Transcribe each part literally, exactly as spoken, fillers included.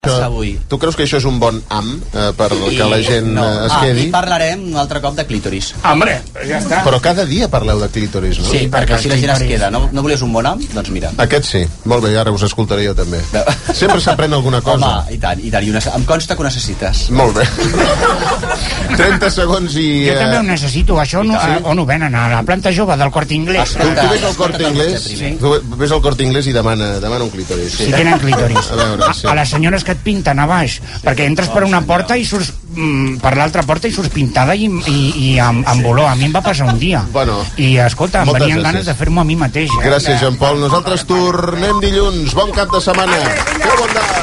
avui. Tu creus que això és un bon am eh, per I... que la gent no. es quedi? Ah, i parlarem un altre cop de clítoris. Hombre, ja està. Però cada dia parleu de clítoris, no? Sí, perquè així la gent es queda. No, no volies un bon am? Doncs mira. Aquest sí. Molt bé, ara us escoltaré jo també. No. Sempre s'aprèn alguna cosa. Home, i tant, i tant. I una... em consta que ho necessites. Molt bé. trenta segons i... Jo eh... també ho necessito. Això no, sí? On ho venen? A la planta jove del Corte Inglés. Tu, tu ves al Corte Inglés, sí. tu ves al Corte Inglés i demana, demana un clítoris. Sí, sí tenen clítoris. A, veure, sí. a, a les senyores que et pinten a baix, sí. perquè entres per una porta i surts mm, per l'altra porta i surts pintada i, i, i amb, amb olor. A mi em va passar un dia. Bueno, I escolta, em venien gràcies. ganes de fer-m'ho a mi mateix. Eh? Gràcies, Jean Paul. Nosaltres tornem dilluns. Bon cap de setmana. Que bon dia.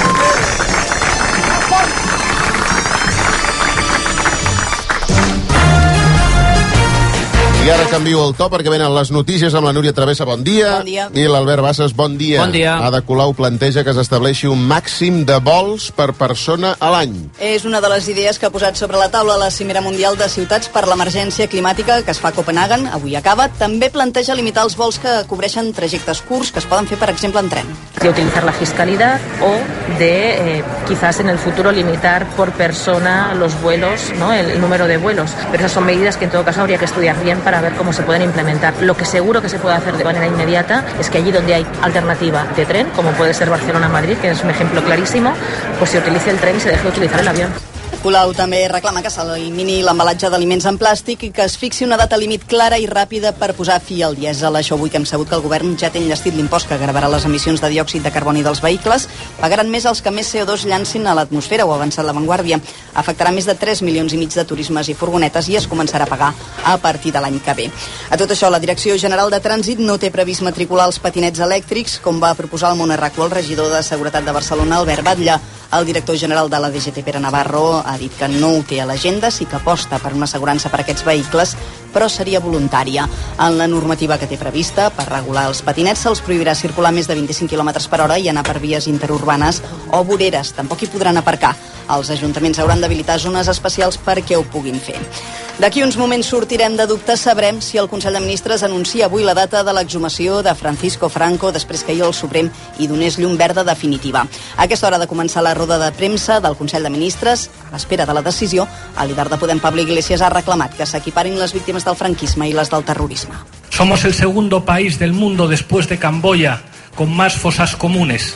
I ara canvio el to perquè venen les notícies amb la Núria Travessa, bon dia. Bon dia. I l'Albert Bassas, bon dia. Bon dia. Ada Colau planteja que s'estableixi un màxim de vols per persona a l'any. És una de les idees que ha posat sobre la taula la Cimera Mundial de Ciutats per l'Emergència Climàtica que es fa a Copenhagen, avui acaba. També planteja limitar els vols que cobreixen trajectes curts que es poden fer, per exemple, en tren. De utilizar la fiscalidad o de eh, quizás en el futuro limitar por persona los vuelos, ¿no? el, el número de vuelos. Pero esas son medidas que en todo caso habría que estudiar bien para ver cómo se pueden implementar. Lo que seguro que se puede hacer de manera inmediata es que allí donde hay alternativa de tren, como puede ser Barcelona-Madrid, que es un ejemplo clarísimo, pues se utilice el tren y se deje de utilizar el avión. Colau també reclama que s'elimini l'embalatge d'aliments en plàstic i que es fixi una data límit clara i ràpida per posar fi al dièsel. Això avui que hem sabut que el govern ja té enllestit l'impost que gravarà les emissions de diòxid de carboni dels vehicles. Pagaran més els que més C O dos llancin a l'atmosfera, ho ha avançat La Vanguardia. Afectarà més de tres milions i mig de turismes i furgonetes i es començarà a pagar a partir de l'any que ve. A tot això, la Direcció General de Trànsit no té previst matricular els patinets elèctrics, com va proposar el Monarraco el regidor de Seguretat de Barcelona, Albert Batlle. El director general de la D G T, Pere Navarro, ha dit que no ho té a l'agenda, sí que aposta per una assegurança per a aquests vehicles, però seria voluntària. En la normativa que té prevista per regular els patinets se'ls prohibirà circular més de vint-i-cinc quilòmetres per hora i anar per vies interurbanes o voreres. Tampoc hi podran aparcar. Els ajuntaments hauran d'habilitar zones especials perquè ho puguin fer. D'aquí uns moments sortirem de dubtes, sabrem si el Consell de Ministres anuncia avui la data de l'exhumació de Francisco Franco després que ahir el Suprem hi donés llum verda definitiva. A aquesta hora de començar la roda de premsa del Consell de Ministres, a l'espera de la decisió, el líder de Podem, Pablo Iglesias, ha reclamat que s'equiparin les víctimes del franquisme i les del terrorisme. Somos el segundo país del mundo después de Camboya con más fosas comunes.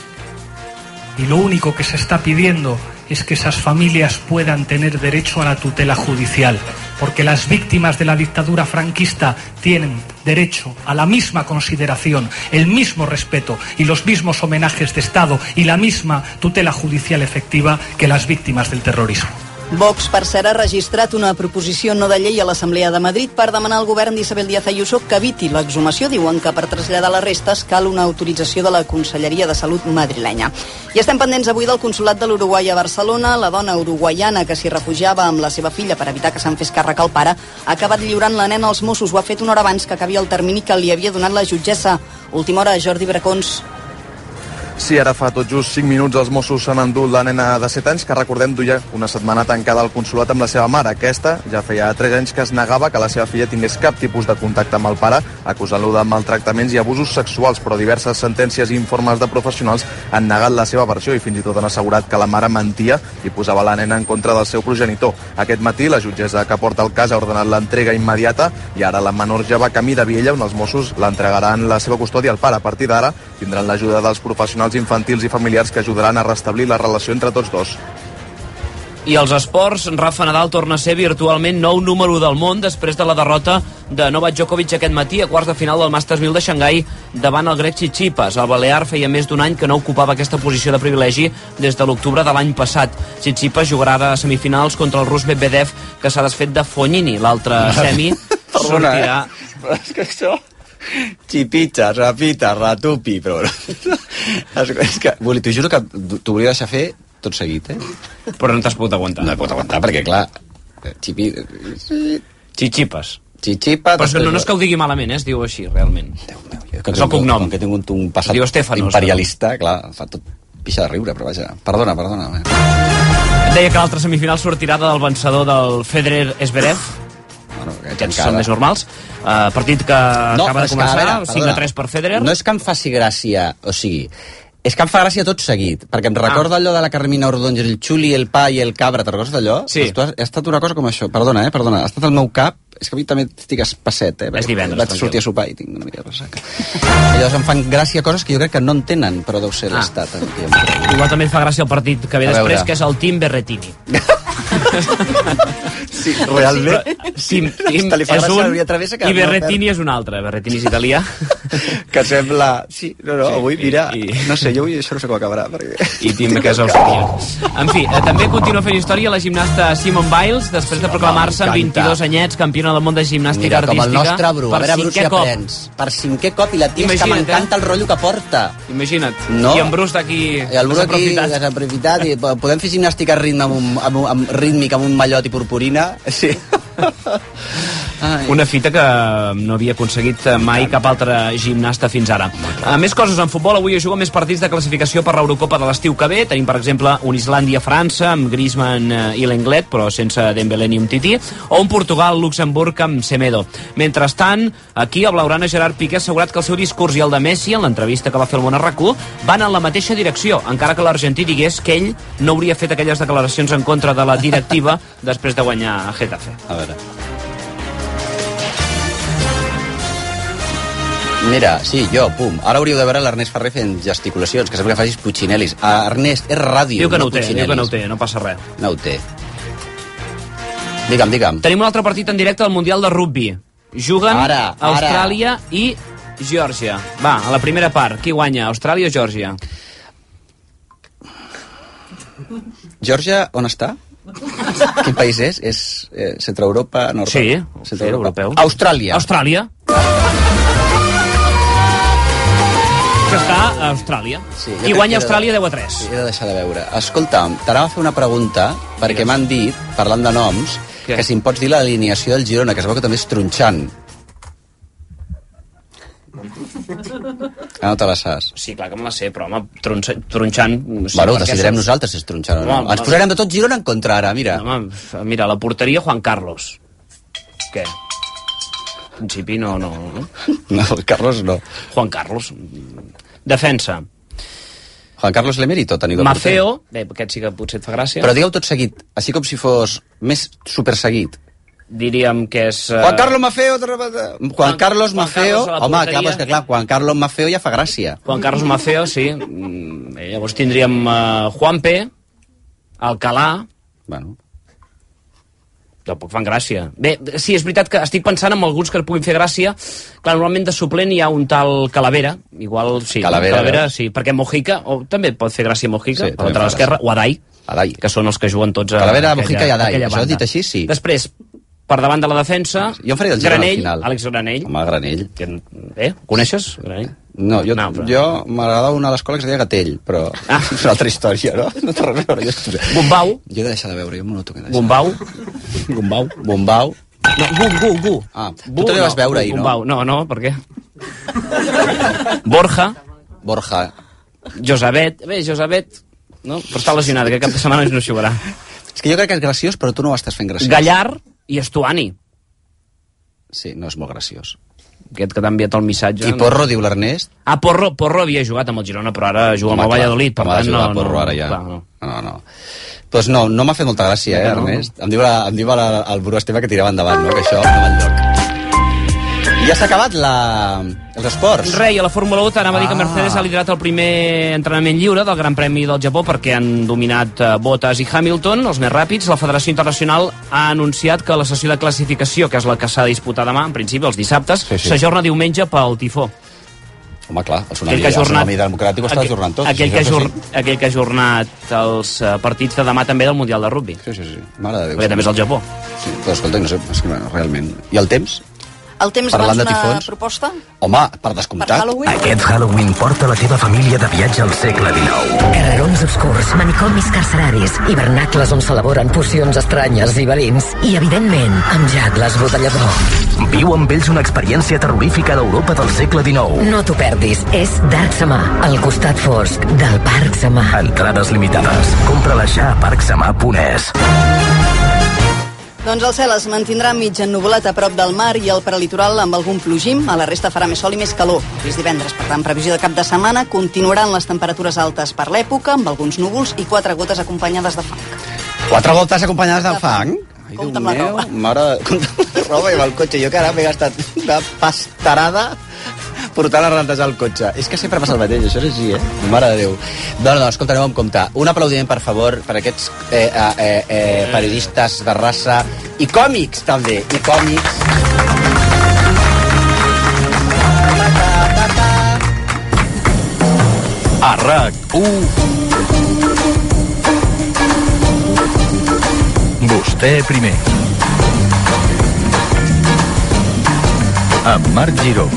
Y lo único que se está pidiendo es que esas familias puedan tener derecho a la tutela judicial, porque las víctimas de la dictadura franquista tienen derecho a la misma consideración, el mismo respeto y los mismos homenajes de Estado y la misma tutela judicial efectiva que las víctimas del terrorismo. Vox, per cert, ha registrat una proposició no de llei a l'Assemblea de Madrid per demanar al govern d'Isabel Díaz Ayuso que eviti l'exhumació. Diuen que per traslladar les restes cal una autorització de la Conselleria de Salut madrilenya. I estem pendents avui del Consolat de l'Uruguai a Barcelona. La dona uruguaiana que s'hi refugiava amb la seva filla per evitar que se'n fes càrrec al pare ha acabat lliurant la nena als Mossos. Ho ha fet una hora abans que acabi el termini que li havia donat la jutgessa. Última hora, Jordi Bracons. Sí, ara fa tot just cinc minuts els Mossos s'han endut la nena de set anys que, recordem, duia una setmana tancada al consolat amb la seva mare. Aquesta ja feia tres anys que es negava que la seva filla tingués cap tipus de contacte amb el pare, acusant-lo de maltractaments i abusos sexuals, però diverses sentències i informes de professionals han negat la seva versió i fins i tot han assegurat que la mare mentia i posava la nena en contra del seu progenitor. Aquest matí la jutgessa que porta el cas ha ordenat l'entrega immediata i ara la menor ja va camí de Viella, on els Mossos l'entregaran la seva custòdia al pare. A partir d'ara tindran l'ajuda dels professionals infantils i familiars que ajudaran a restablir la relació entre tots dos. I els esports, Rafa Nadal torna a ser virtualment nou número del món després de la derrota de Novak Djokovic aquest matí a quarts de final del Masters mil de Xangai davant el grec Tsitsipas. El balear feia més d'un any que no ocupava aquesta posició de privilegi des de l'octubre de l'any passat. Tsitsipas jugarà a semifinals contra el rus Medvedev, que s'ha desfet de Fognini. L'altre semi sortirà... Eh? Però és que això... Xipitxa, rapita, ratupi, però... és que, t'ho juro que t'ho volia deixar fer tot seguit, eh? Però no t'has pogut aguantar. No he pogut aguantar, perquè, clar... Xipi... Xixipas. Xixipa... Però no, no és que ho digui malament, eh? Es diu així, realment. Déu meu, jo que és el cognom. Que tinc un, un passat imperialista, clar, fa tot pixa de riure, però vaja... Perdona, perdona. Deia que l'altra semifinal sortirà del vencedor del Federer-Zverev. Bueno, aquests són més normals. Uh, partit que no, acaba de començar, cinc a tres per Federer. No és que em faci gràcia, o sigui, És que em fa gràcia tot seguit, perquè em recorda ah. allò de la Carmina Ordóñez, el xuli, el pa i el cabra, te'n recordes d'allò? Sí. Pues tu has, ha estat una cosa com això, perdona, eh, perdona, ha estat el meu cap, és que avui també estic espasset, eh? És divendres, vaig sortir a sopar i tinc una mica de ressaca. Llavors em fan gràcia coses que jo crec que no entenen, però deu ser ah. l'estat. Igual també et fa gràcia el partit que ve després, que és el Team Berretini. Sí, realment. Sí, Tim és un i Berretini és un altre. Berretini és italià. Que sembla... Sí, no, no, avui, mira, no sé, jo avui això no sé com acabarà. I Tim, que és austríac. En fi, també continua fent història la gimnasta Simone Biles, després de proclamar-se amb vint-i-dos anyets campiona del món de gimnàstica artística. Com el nostre Bru, a veure, Bru, si aprens. Per cinquè cop, i la tia és que m'encanta el rotllo que porta. Imagina't. I en Bru està aquí desaprofitat. desaprofitat. I podem fer gimnàstica rítmica amb un mallot i purpurina? Sí. Una fita que no havia aconseguit mai cap altre gimnasta fins ara. A més coses en futbol, avui es juguen més partits de classificació per l'Eurocopa de l'estiu que ve. Tenim, per exemple, un Islàndia-França amb Griezmann i Lenglet, però sense Dembélé ni Umtiti, o un Portugal-Luxemburg amb Semedo. Mentrestant, aquí el blaugrana Gerard Piqué ha assegurat que el seu discurs i el de Messi, en l'entrevista que va fer al Món a RAC u, van en la mateixa direcció, encara que l'argentí digués que ell no hauria fet aquelles declaracions en contra de la directiva després de guanyar a Getafe. A veure. Mira, sí, jo, pum. Ara hauríeu de veure l'Ernest Ferrer fent gesticulacions, que sembla que facis puccinelis. Ah, Ernest, és ràdio, diu que no, no ho té, diu que no ho té, no passa res. No ho té. Digue'm, digue'm. Tenim un altre partit en directe del Mundial de Rugby. Juguen ara, ara. Austràlia i Geòrgia. Va, a la primera part, qui guanya, Austràlia o Geòrgia? Geòrgia, on està? Quin país és? És eh, centre Europa? Nord sí, centre sí, europeu. Austràlia. Austràlia. Que està a Austràlia. Sí, I guanya Austràlia deu a tres. Sí, he de deixar de veure. Escolta'm, t'anava a fer una pregunta, perquè m'han dit, parlant de noms, Què? que si em pots dir l'alineació del Girona, que es veu que també és tronxant. Ah, no te la saps? Sí, clar que me la sé, però home, tronxa, tronxant... Sí, bueno, decidirem saps? Nosaltres si és tronxant o no. Home, ens posarem de tot Girona en contra ara, mira. Home, mira, la porteria Juan Carlos. Què? En principi no, no... No, Carlos no. Juan Carlos. Defensa. Juan Carlos l'emèrito, teniu de porter. Mafeo, bé, aquest sí que potser et fa gràcia. Però digueu tot seguit, així com si fos més superseguit. Diríem que és... Uh... Juan Carlos Mafeo... Juan, Juan Carlos Juan Mafeo... Carlos home, clar, és que clar, Juan Carlos Mafeo ja fa gràcia. Juan Carlos Mafeo, sí. Bé, llavors tindríem uh, Juanpe, Alcalá... Bueno... Tampoc fan gràcia. Bé, sí, és veritat que estic pensant en alguns que puguin fer gràcia. Clar, normalment de suplent hi ha un tal Calavera. Igual, sí, Calavera, Calavera sí, perquè Mojica, o també pot fer gràcia Mojica, sí, per l'altra l'esquerra, o Adai, Adai, que són els que juguen tots a Calavera, aquella, Mojica i Adai, això dit així, sí. Després, per davant de la defensa, jo em faria el Granell, al final. Àlex Granell. Home, Granell. Eh, coneixes, Granell? No, jo, no, però... jo m'agradava una a l'escola que es deia Gatell, però ah. és una altra història, no? No té res a veure. Jo... Gombau. Jo he de deixar de veure, jo m'ho noto que he de deixar. Gombau. Gombau. Gombau. No, Gu, Gu, Gu. Ah, tu també no, vas veure ahir, no? Gombau, no, no, per què? Borja. Borja. Josabet. Bé, Josabet, no? Però està lesionat, que cap de setmana no jugarà. És que jo crec que és graciós, però tu no ho estàs fent graciós. Gallar i Estuani. Sí, no és molt graciós. Aquest que t'ha enviat el missatge... I Porro, diu l'Ernest? Ah, Porro, Porro havia jugat amb el Girona, però ara juga amb el Valladolid, per tant no... Porro ara ja. Clar, no. No, no. Doncs no, no m'ha fet molta gràcia, eh, Ernest? Em diu, la, em diu la, el Bru Esteve que tirava endavant, no? Que això no va enlloc. I ja s'ha acabat la... els esports. Rei, a la Fórmula u t'anava ah. a dir que Mercedes ha liderat el primer entrenament lliure del Gran Premi del Japó perquè han dominat uh, Bottas i Hamilton, els més ràpids. La Federació Internacional ha anunciat que la sessió de classificació, que és la que s'ha de disputar demà, en principi, els dissabtes, sí, sí. s'ajorna diumenge pel tifó. Home, clar, el tsunami, el tsunami democràtic ho està ajornant tot. Aquell, que ha ajor, sí. aquell que ha ajornat els uh, partits de demà també del Mundial de Rugby. Sí, sí, sí. Mare de Déu. Perquè també és el Japó. Sí, però escolta, no sé, és que, bueno, realment... I el temps? El temps abans una proposta? Home, per descomptat. Per Halloween? Aquest Halloween porta la teva família de viatge al segle dinou. Carrerons obscurs, manicomis carceraris, hivernacles on s'elaboren pocions estranyes i verins. I, evidentment, amb Jack l'esbotellador. Viu amb ells una experiència terrorífica d'Europa del segle dinou. No t'ho perdis. És Dark Samà, al costat fosc del Parc Samà. Entrades limitades. Compra-la ja a parc samà punt es. Doncs el cel es mantindrà mig ennuvolat a prop del mar i al prelitoral amb algun plogim. A la resta farà més sol i més calor. És divendres, per tant, previsió de cap de setmana. Continuaran les temperatures altes per l'època, amb alguns núvols i quatre gotes acompanyades de fang. Quatre gotes acompanyades del fang? Ai, Compte amb la roba. Mare, compte amb la roba i amb el cotxe. Jo que ara m'he gastat una pastarada portant a rentejar el cotxe. És que sempre passa el mateix, això és així, eh? Mare de Déu. No, no, escolta, anem amb compte. Un aplaudiment, per favor, per aquests eh, eh, eh, periodistes de raça i còmics, també, i còmics. A RAC u Vostè primer. Amb Marc Giró.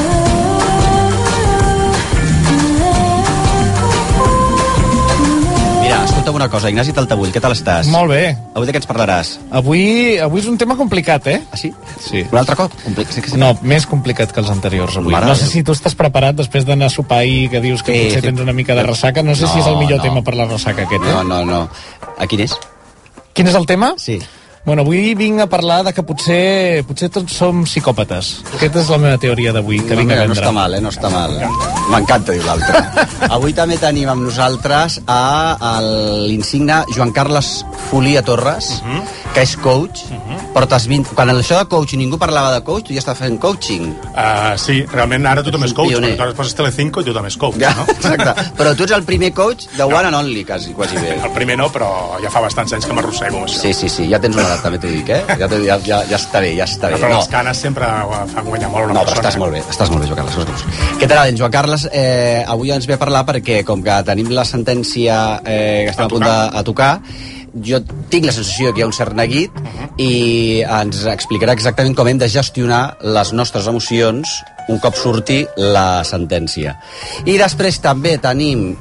Mira, escolta'm una cosa, Ignasi Taltabull, què tal estàs? Molt bé. Avui de què ens parlaràs? Avui, avui és un tema complicat, eh? Ah, sí? Sí. Un altre cop? Compli- sí que sí. No, més complicat que els anteriors avui. Mare No de sé Déu. si tu estàs preparat després d'anar a sopar ahir, que dius que Sí, potser sí. tens una mica de ressaca. No sé No, si és el millor no. tema per la ressaca aquest, eh? No, no, no. A quin és? Quin és el tema? Sí. Bueno, avui vinc a parlar de que potser potser tots som psicòpates. Aquesta és la meva teoria d'avui, que No, vinc a mira, no vendre. està mal, eh? No està mal. M'encanta, diu l'altre. Avui també tenim amb nosaltres a l'insigne Joan Carles Folia Torres, uh -huh. que és coach. Uh -huh. Portes vint... Quan això de coach ningú parlava de coach, tu ja estàs fent coaching. Uh, sí, realment ara tothom és coach. Pioner. Quan tu poses Telecinco i tothom és coach, Ja, no? exacte. Però tu ets el primer coach de one and only, quasi, quasi bé. El primer no, però ja fa bastants anys que m'arrossego amb això. Sí, sí, sí, ja tens una edat, també t'ho dic, eh? Ja, ja, ja, ja està bé, ja està bé. Però No, les canes sempre fan guanyar molt a una no, però persona. estàs molt bé, estàs molt bé, Joan Carles. Què tal, Joan Carles? Eh, avui ens ve a parlar perquè, com que tenim la sentència eh, que estem a, a punt de a tocar, jo tinc la sensació que hi ha un cert neguit uh -huh. i ens explicarà exactament com hem de gestionar les nostres emocions un cop surti la sentència. I després també tenim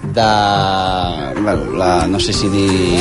de... Bueno, la, no sé si dir...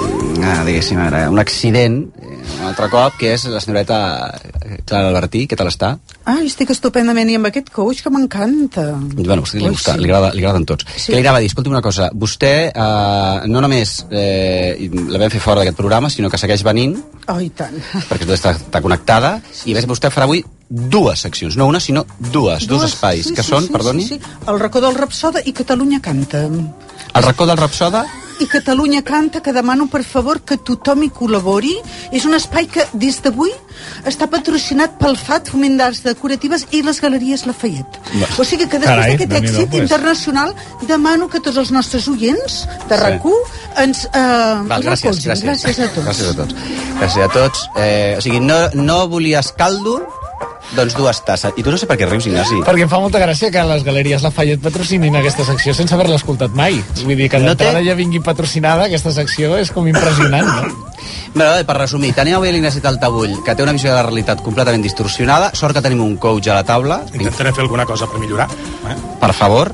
Ah, diguéssim ara, un accident, un altre cop, que és la senyoreta Clara Albertí. Què tal està? Ah, estic estupendament, i amb aquest coach que m'encanta. Bueno, a li, Ui, gusta, sí. li, agrada, li agraden tots. Sí. Què li anava a dir? Escolti una cosa, vostè eh, no només eh, la vam fer fora d'aquest programa, sinó que segueix venint, Oh, i tant. perquè està, està connectada, i ves, vostè farà avui dues seccions, no una, sinó dues, dos espais, sí, que sí, són, sí, perdoni, Sí, sí. El racó del Rapsoda i Catalunya Canta. el racó del Rapsoda. I Catalunya Canta, que demano per favor que tothom hi col·labori. És un espai que des d'avui està patrocinat pel F A T, Foment d'Arts Decoratives, i les Galeries Lafayette. Va. O sigui que després Carai, d'aquest Déu-n'hi-do, èxit pues. internacional demano que tots els nostres oients de Sí. RAC u ens eh, Val, ens gràcies, recolzin. gràcies. Gràcies a tots. Gràcies a tots. Gràcies a tots. Eh, o sigui, no, no volies caldo, doncs dues tasses. I tu no sé per què rius, Ignasi. Perquè em fa molta gràcia que les Galeries Lafayette patrocinin aquesta secció sense haver-la escoltat mai. Vull dir que No d'entrada té- ja vingui patrocinada aquesta secció, és com impressionant, no? Bé, per resumir, tenim avui l'Ignasi Taltabull, que té una visió de la realitat completament distorsionada. Sort que tenim un coach a la taula. Intentaré fer alguna cosa per millorar. Eh? Per favor.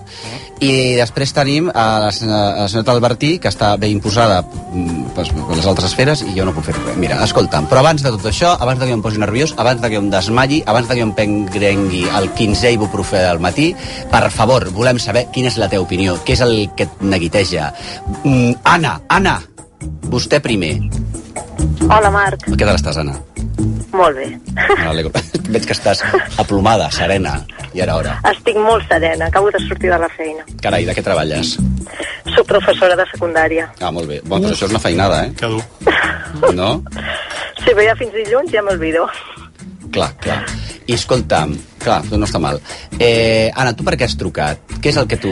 I després tenim a la, a la senyora Albertí, que està bé imposada mm, pues, per les altres esferes, i jo no puc fer res. Mira, escolta'm, però abans de tot això, abans de que em posi nerviós, abans de que em desmalli, abans de que em pengrengui el quinzè ibuprofè del matí, per favor, volem saber quina és la teva opinió, què és el que et neguiteja. Mm, Anna, Anna, vostè primer. Hola, Marc. Què tal estàs, Anna? Molt bé. M'alegro. Veig que estàs aplomada, serena, i ara hora. Estic molt serena. Acabo de sortir de la feina. Carai, de què treballes? Soc professora de secundària. Ah, molt bé. Bueno, però això és una feinada, eh? Que dur. No? Si veia fins dilluns ja m'olvido. Clar, clar. I escolta'm, clar, tot no està mal. Eh, Anna, tu per què has trucat? Què és el que tu...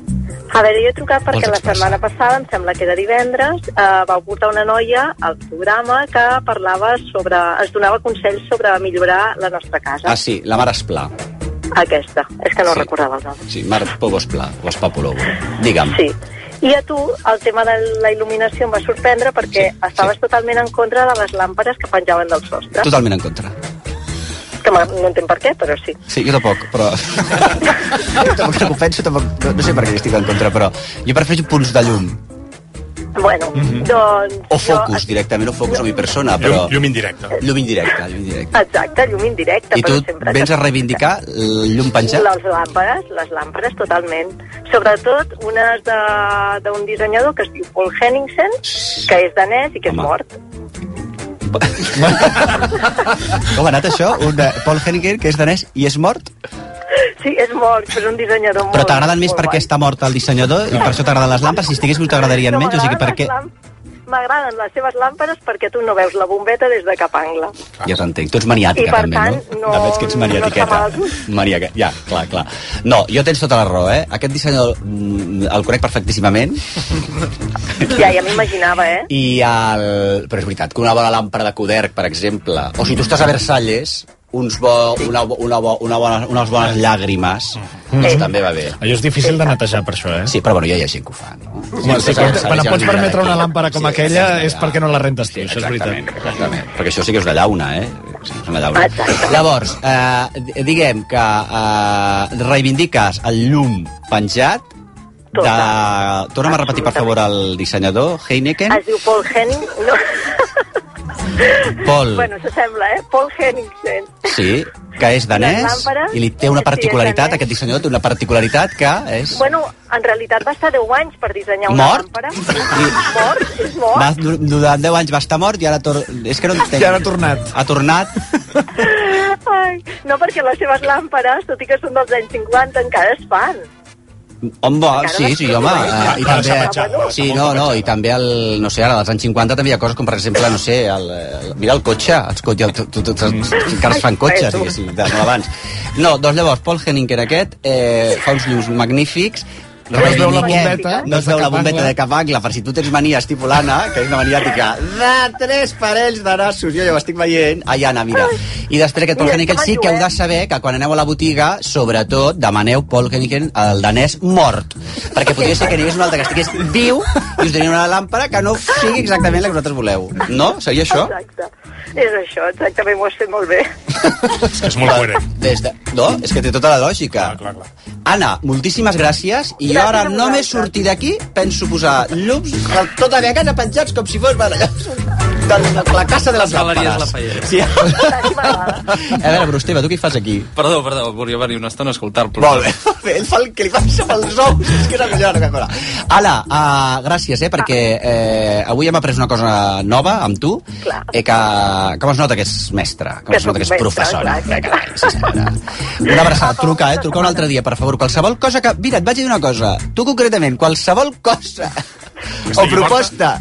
A veure, jo he trucat perquè Vols la expressar? setmana passada, em sembla que era divendres, eh, vau portar una noia al programa que parlava sobre... ens donava consells sobre millorar la nostra casa. Ah, sí, la Mar Esplà. Aquesta. És que no Sí. recordava el nom. Sí, Mar Pogo Esplà, o Espapologo. Digue'm. Sí. I a tu, el tema de la il·luminació em va sorprendre perquè sí, estaves sí. totalment en contra de les làmpades que penjaven del sostre. Totalment en contra. Que no entenc per què, però sí. Sí, jo tampoc, però... tampoc no ho penso, tampoc... No, no sé per què hi estic en contra, però jo prefereixo punts de llum. Bueno, Mhm. doncs... O focus, directament, o focus a mi persona, però... Llum, llum indirecte. Llum indirecte, llum indirecte. Exacte, llum indirecte. I tu però sempre vens a reivindicar el llum penjat? Les làmpades, les làmpades, totalment. Sobretot unes de- d'un dissenyador que es diu Paul Henningsen, que és danès i que és Home. mort. Com ha anat això? Un uh, Paul Henninger, que és danès i és mort? Sí, és mort, però és un dissenyador molt... Però t'agraden més perquè està mort el dissenyador i per això t'agraden les làmpades? Si estigués viu t'agradarien No, menys? O sigui, per què... M'agraden les seves làmpades perquè tu no veus la bombeta des de cap angle. Ja t'entenc. Tu ets maniàtica, I per també, tant, no? no- Ja veig que ets maniàtiqueta. no està mal. Maniaca. Ja, clar, clar. No, jo tens tota la raó, eh? Aquest dissenyador mm, el conec perfectíssimament. Ja, ja m'imaginava, eh? I el... Però és veritat que una bona làmpara de Coderc, per exemple, o si tu estàs a Versalles, uns bo, una, una, bo, una bona, unes bones llàgrimes, doncs també va bé. Allò és difícil de netejar, per això, eh? Sí, però bueno, ja hi ha gent que ho fa, no? Home, sí, quan, quan et pots permetre una làmpara com Sí, aquella sí, és perquè no la rentes tu, Sí, això és exactament, veritat. exactament. Perquè això sí que és una llauna, eh? Sí, és una llauna. Llavors, eh, diguem que eh, reivindiques el llum penjat de... Torna'm a repetir, per favor, el dissenyador, Heineken. Es diu Paul Henning... No. Paul. Bueno, s'assembla, eh? Paul Henningsen. Sí, que és danès Les làmpares, i li té una sí, particularitat, és danès. aquest dissenyador té una particularitat que és... Bueno, en realitat va estar deu anys per dissenyar una Mort? làmpara. Mort? És mort? Va, dur- durant deu anys va estar mort i ara... Tor... És que no entenc. I ara ha tornat. Ha tornat. Ai, no, perquè les seves làmpares, tot i que són dels anys cinquanta, encara es fan. Home, sí, sí, home. eh, I Clar, s'ha també, petjat, no? sí, no, no, i també el, no sé, ara dels anys cinquanta també hi ha coses com, per exemple, no sé, el, el, mira el cotxe, els cotxes, tu, tu, tu, tu, encara es fan cotxes, diguéssim, de, molt abans. No, doncs llavors, Paul Henninger aquest eh, fa uns llums magnífics. No es veu la reivindiquem- bombeta, no es veu la cap bombeta angle. de cap angle, per si tu tens mania estipulana, que és una maniàtica de tres parells de nassos, jo ja ho estic veient. Ai, Anna, mira. I després aquest Paul Mira, Henninger sí que heu de saber que quan aneu a la botiga, sobretot, demaneu Paul Henninger, el danès mort. Perquè podria ser que n'hi hagués un altre que estigués viu i us donien una làmpara que no sigui exactament la que vosaltres voleu. No? Seria això? Exacte. És això, exactament, ho has fet molt bé. És que és molt coherent. Des de... No, és que té tota la lògica. Clar, clar, clar. Anna, moltíssimes gràcies. I jo Gràcies ara a només vosaltres. sortir d'aquí penso posar llums per tota la meva casa penjats com si fos bueno, de la, la casa de les Galeries làmpades. Lafayette. Sí. Tant m'agrada. A veure, Brusteva, tu què hi fas aquí? Perdó, perdó, volia venir una estona a escoltar-lo. Molt bé. Ell fa el que li passa pels ous. És que és la millor que cosa. Anna, uh, gràcies, eh, perquè eh, avui hem après una cosa nova amb tu. Clar. Eh, que, com es nota que és mestra, com Que es nota que és soc mestra, professora. clar, clar, Eh, carai, sí, senyora. Una abraçada, truca, eh, truca un altre dia, per favor. Qualsevol cosa que... Mira, et vaig dir una cosa. Tu concretament, qualsevol cosa o estigui proposta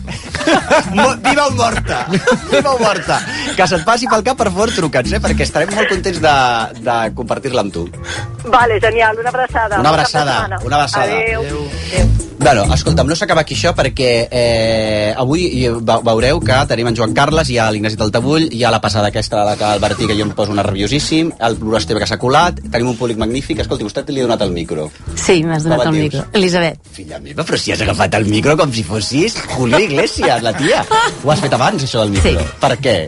Mo- viva o morta viva o morta que se't passi pel cap, per favor, truca'ns, eh, perquè estarem molt contents de, de compartir-la amb tu. Vale, genial, una abraçada. Una Bon cap de abraçada, setmana. una abraçada. Adéu. Adéu. Bueno, escolta'm, no s'acaba aquí això perquè eh, avui ve- veureu que tenim en Joan Carles, hi ha l'Ignasi Taltabull, hi ha la passada aquesta de la Albertí, que jo em poso nerviosíssim, el Bru Esteve que s'ha colat, tenim un públic magnífic. Escolti, vostè li ha donat el micro. Sí, m'has donat Com et el dius? micro. Elisabet. Filla meva, però si has agafat el micro com si fossis Julio Iglesias, la tia. Ho has fet abans, això del micro. Sí. Per què?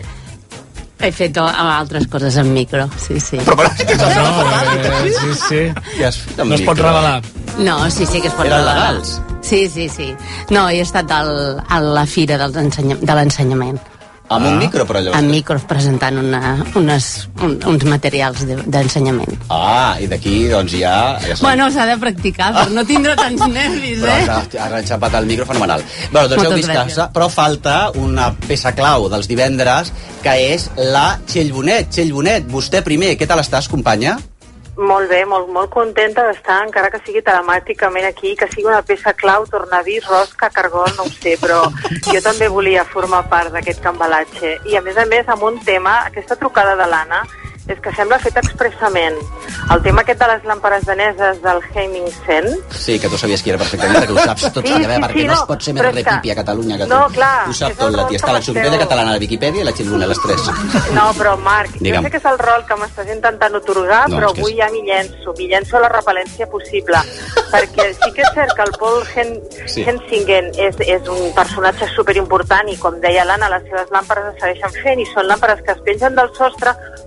He fet o- altres coses amb micro, sí, sí. Però, però, és que això No, eh, sí, sí. Què has fet amb No es pot micro? revelar. No, sí, sí que es pot Eren revelar. legals? Sí, sí, sí. No, he estat al, a la fira dels ensenya, de l'ensenyament. Amb un micro, però allò. Amb micros presentant una, unes, un, uns materials de- d'ensenyament. Ah, i d'aquí, doncs, ja... ja sabem. Bueno, s'ha de practicar per no tindre tants nervis, Però eh? has, has enxampat el micro fenomenal. Bueno, doncs heu Moltes vist gràcies. casa, però falta una peça clau dels divendres, que és la Txell Bonet. Txell Bonet, vostè primer, què tal estàs, companya? Molt bé, molt, molt contenta d'estar, encara que sigui telemàticament aquí, que sigui una peça clau, tornaví, rosca, cargol, no ho sé, però jo també volia formar part d'aquest cambalatge. I a més a més, amb un tema, aquesta trucada de l'Anna, és que sembla fet expressament. El tema aquest de les làmperes daneses del Hemmingsen. Sí, que tu sabies qui era perfectament, perquè ho saps tot, Sí, sí, sí, perquè sí, no es no, pot ser més però és que- repipi a Catalunya que tu. No, clar, Ho sap és tot, el la rol tia. que Està l'enciclopèdia m'esteu- catalana, la Viquipèdia i la Txell Bonet, les tres. No, però Marc, Digue'm. jo sé que és el rol que m'estàs intentant otorgar, No, però és que avui és- ja m'hi llenço, m'hi llenço a la repel·lència possible, perquè sí que és cert que el Paul Hen Sí. Hensingen és, és un personatge superimportant i, com deia l'Anna, les seves làmperes es segueixen fent i són làmperes que es pengen del sostre, però molt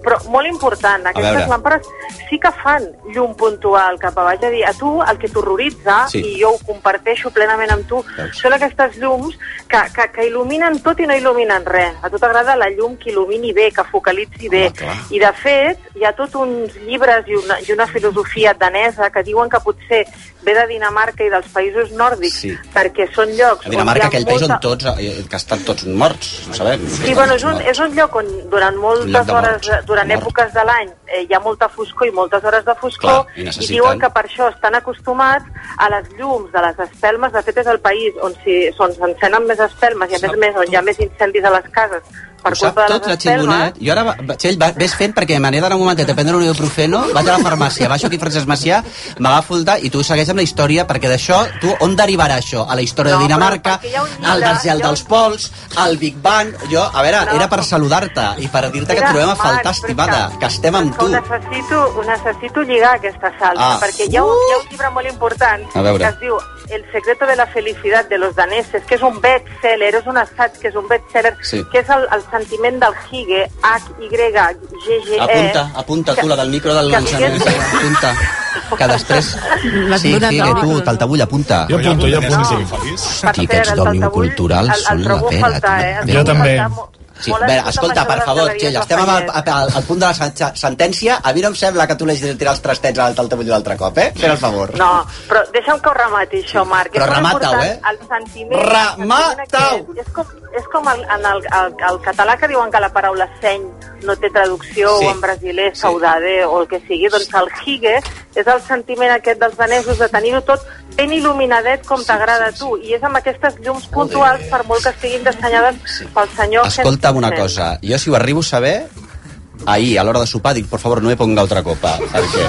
molt important, aquestes làmpades sí que fan llum puntual cap a baix, és a dir, a tu el que t'horroritza, sí. i jo ho comparteixo plenament amb tu, Veus. són aquestes llums que, que, que il·luminen tot i no il·luminen res. A tu t'agrada la llum que il·lumini bé, que focalitzi bé. Home, I de fet, hi ha tot uns llibres i una, i una filosofia danesa que diuen que potser ve de Dinamarca i dels països nòrdics, sí. perquè són llocs... A Dinamarca, aquell molta... país on tots, que estan tots morts, no sabem. Sí, bueno, és un, és un lloc on durant moltes hores, durant mort. èpoques de l'any, eh, hi ha molta foscor i moltes hores de foscor, Clar, i, necessiten... i diuen que per això estan acostumats a les llums de les espelmes. De fet, és el país on s'encenen més espelmes i, a més a més, on hi ha més incendis a les cases. Per ho sap tot, la Txell Bonet. Jo ara, Txell, ves fent, perquè m'he d'anar un momentet a prendre un ibuprofeno, vaig a la farmàcia, baixo aquí Francesc Macià, m'agafo el da, i tu segueix amb la història, perquè d'això, tu, on derivarà això? A la història no, de Dinamarca, al desgel dels pols, al Big Bang... Jo, a veure, no, era per saludar-te i per dir-te que et trobem a faltar, estimada, que estem amb tu. Necessito, necessito lligar aquesta salsa, ah. perquè hi ha, un, hi ha un llibre molt important que es diu El secreto de la felicidad de los daneses, que és un best-seller, és un assaig que és un best-seller, sí. que és el, el sentiment del Hygge, H Y G G E. Apunta, apunta tu, la del micro del lançament. Apunta, que després... Sí, Hygge, tu, Taltabull, apunta. Jo apunto, jo apunto, sí, feliç. Hosti, aquests d'Òmnium Cultural són la pena. Jo també. Sí, bé, escolta, per favor, Txell, estem al, al, al punt de la sentència. A mi no em sembla que tu l'hagis de tirar els trastets al Taltabull l'altre cop, eh? Fes el favor. No, però deixa'm que ho remati, això, Marc. Però remata-ho, eh? El sentiment... Remata-ho! És com, és com el, en el, el, el català que diuen que la paraula seny no té traducció, sí. o en brasiler, saudade, sí. o el que sigui, doncs el Hygge és el sentiment aquest dels danesos de tenir-ho tot ben il·luminadet com t'agrada a tu, i és amb aquestes llums puntuals, per molt que estiguin dissenyades sí. pel senyor... Escolta'm una cosa, jo si ho arribo a saber, ahir, a l'hora de sopar, dic, por favor, no me ponga otra copa, perquè...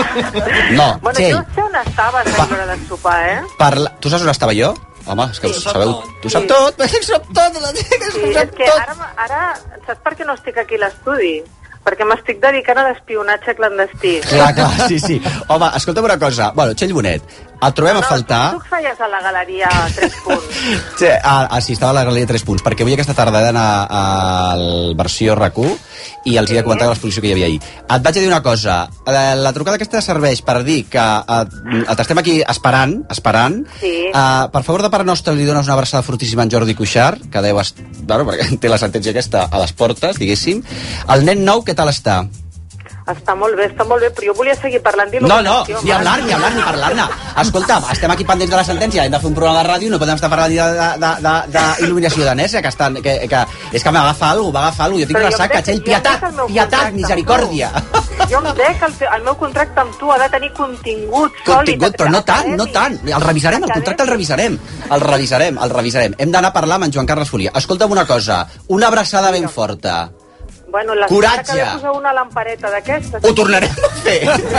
No, bueno, Txell... Jo sé on estaves a l'hora de sopar, eh? Parla... Tu saps on estava jo? Home, és que sí, ho sabeu... Tu saps tot, tu saps tot, la tia, que sí, sap és que tot. Ara, ara, saps per què no estic aquí a l'estudi? Perquè m'estic dedicant a l'espionatge clandestí. Clar, clar, sí, sí. Home, escolta'm una cosa. Bueno, Txell Bonet, et trobem no, a faltar... Tu, tu feies a la galeria tres punts. Sí, ah, ah, sí, estava a la galeria tres punts, perquè avui aquesta tarda he d'anar al versió R Q i els sí. he de comentar l'exposició que hi havia ahir. Et vaig a dir una cosa. La trucada aquesta serveix per dir que eh, t'estem aquí esperant, esperant. Sí. Uh, per favor, de part nostra, li dones una abraçada fortíssima a en Jordi Cuixart, que deu... Est... Bueno, perquè té la sentència aquesta a les portes, diguéssim. El nen nou, què tal està? Està molt bé, està molt bé, però jo volia seguir parlant d'il·luminació. No, no, ni hablar, ni hablar, ni parlar-ne. Escolta, estem aquí pendents de la sentència, hem de fer un programa de ràdio, no podem estar parlant d'il·luminació danesa, que, estan, que, que és que m'agafa alguna cosa, m'agafa alguna cosa, jo tinc ressaca, Txell, pietat, pietat, misericòrdia. Jo em dec, el, el meu contracte amb tu ha de tenir contingut sòlid. Contingut, però no tant, no tant. El revisarem, el contracte el revisarem. El revisarem, el revisarem. Hem d'anar a parlar amb en Joan Carles Folia. Escolta'm una cosa, una abraçada ben forta. Bueno, la coratge. Que posar una lampareta d'aquestes. Ho tornarem a fer.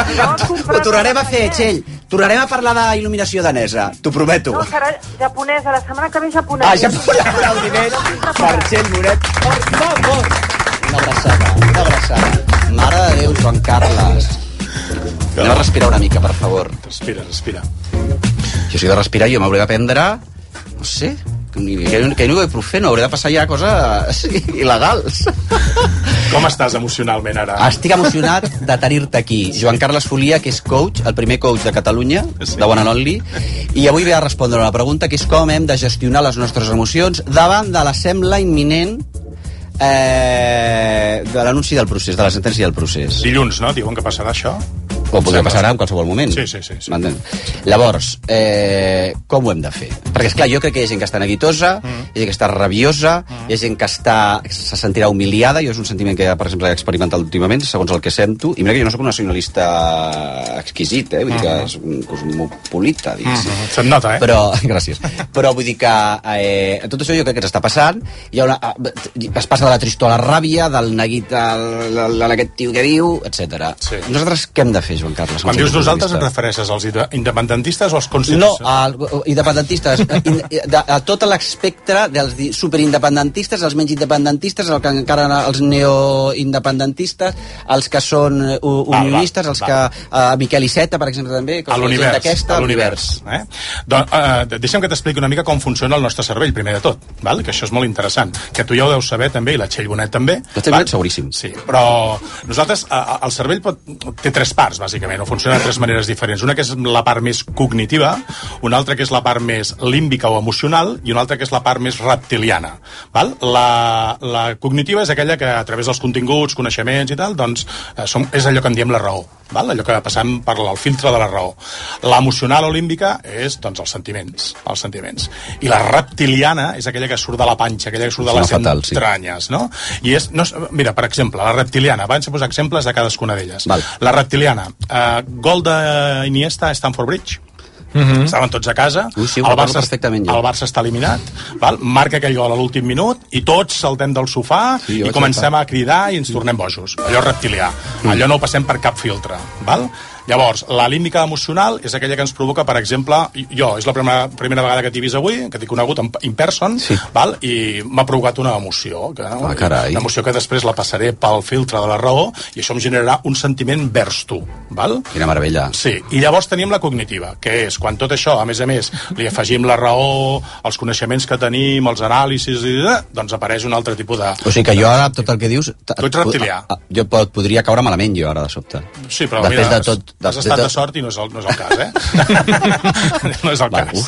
Ho tornarem a fer, Txell. Tornarem a parlar d'il·luminació danesa. T'ho prometo. No, serà japonesa. La setmana que ve japonesa. Ah, japonesa. El nivell per Txell Bonet. Per favor. Una abraçada, una abraçada. Mare de Déu, Joan Carles. Anem a respirar una mica, per favor. Respira, respira. Jo si he de respirar, jo m'hauré de prendre... No sé... que no ibuprofeno, hauré de passar ja coses il·legals. Com estàs emocionalment ara? Estic emocionat de tenir-te aquí. Joan Carles Folia, que és coach, el primer coach de Catalunya, sí. de One and Only, i avui ve a respondre una pregunta que és com hem de gestionar les nostres emocions davant de la sembla imminent eh, de l'anunci del procés, de la sentència del procés. Dilluns, no? Diuen que passarà això? O podria passar en qualsevol moment. Sí, sí, sí. sí. Llavors, eh, com ho hem de fer? Perquè, esclar, jo crec que hi ha gent que està neguitosa, mm. hi ha gent que està rabiosa, mm. hi ha gent que està, se sentirà humiliada. Jo és un sentiment que, per exemple, he experimentat últimament, segons el que sento. I mira que jo no soc un nacionalista exquisit, eh? Vull dir que és un cosmopolita, diguéssim. Mm. Se't nota, eh? Però, gràcies. Però vull dir que eh, tot això jo crec que ens està passant. Hi ha una, es passa de la tristor a la ràbia, del neguit al, a aquest tio que viu, etcètera. Sí. Nosaltres què hem de fer, Joan Carles? Quan dius nosaltres, et refereixes als independentistes o als constitucionals? No, als independentistes, a tot l'espectre dels superindependentistes independentistes, els menys independentistes, els que encara els neoindependentistes, els que són unionistes, els que... Uh, Miquel Iceta, per exemple, també. A l'univers. A l'univers. Eh? Doncs, uh, deixa'm que t'expliqui una mica com funciona el nostre cervell, primer de tot, val? Que això és molt interessant. Que tu ja ho deus saber també, i la Txell Bonet també. La Txell Bonet seguríssim. Sí, però nosaltres, uh, el cervell pot, té tres parts, bàsicament, o funciona de tres maneres diferents. Una que és la part més cognitiva, una altra que és la part més límbica o emocional, i una altra que és la part més reptiliana. Val? La, la cognitiva és aquella que a través dels continguts, coneixements i tal, doncs eh, som, és allò que en diem la raó, val? Allò que passam per el filtre de la raó. L'emocional o límbica és doncs els sentiments, els sentiments. I la reptiliana és aquella que surt de la panxa, aquella que surt de les fatal, entranyes, sí. No? I és, no, mira, per exemple, la reptiliana, abans de posar exemples de cadascuna d'elles. La reptiliana, eh, gol d'Iniesta a Stamford Bridge. Mm-hmm. Estaven tots a casa. Ui, sí, el, Barça, el Barça està eliminat, val? Marca aquell gol a l'últim minut i tots saltem del sofà sí, i comencem a cridar i ens tornem bojos. Allò reptilià, mm. allò no ho passem per cap filtre, val? Llavors, la límbica emocional és aquella que ens provoca, per exemple, jo, és la primera, primera vegada que t'he vist avui, que t'he conegut in person, sí. Val? I m'ha provocat una emoció, que, no? Ah, carai. Una emoció que després la passaré pel filtre de la raó i això em generarà un sentiment vers tu, val? Quina meravella. Sí, i llavors tenim la cognitiva, que és quan tot això, a més a més, li afegim la raó, els coneixements que tenim, els anàlisis, i, doncs apareix un altre tipus de... O sigui que jo ara, tot el que dius... Tu ets reptilià. Jo podria caure malament, jo, ara, de sobte. Sí, però després mira... De tot, has estat de sort i no és el, no és el cas, eh? No és el cas.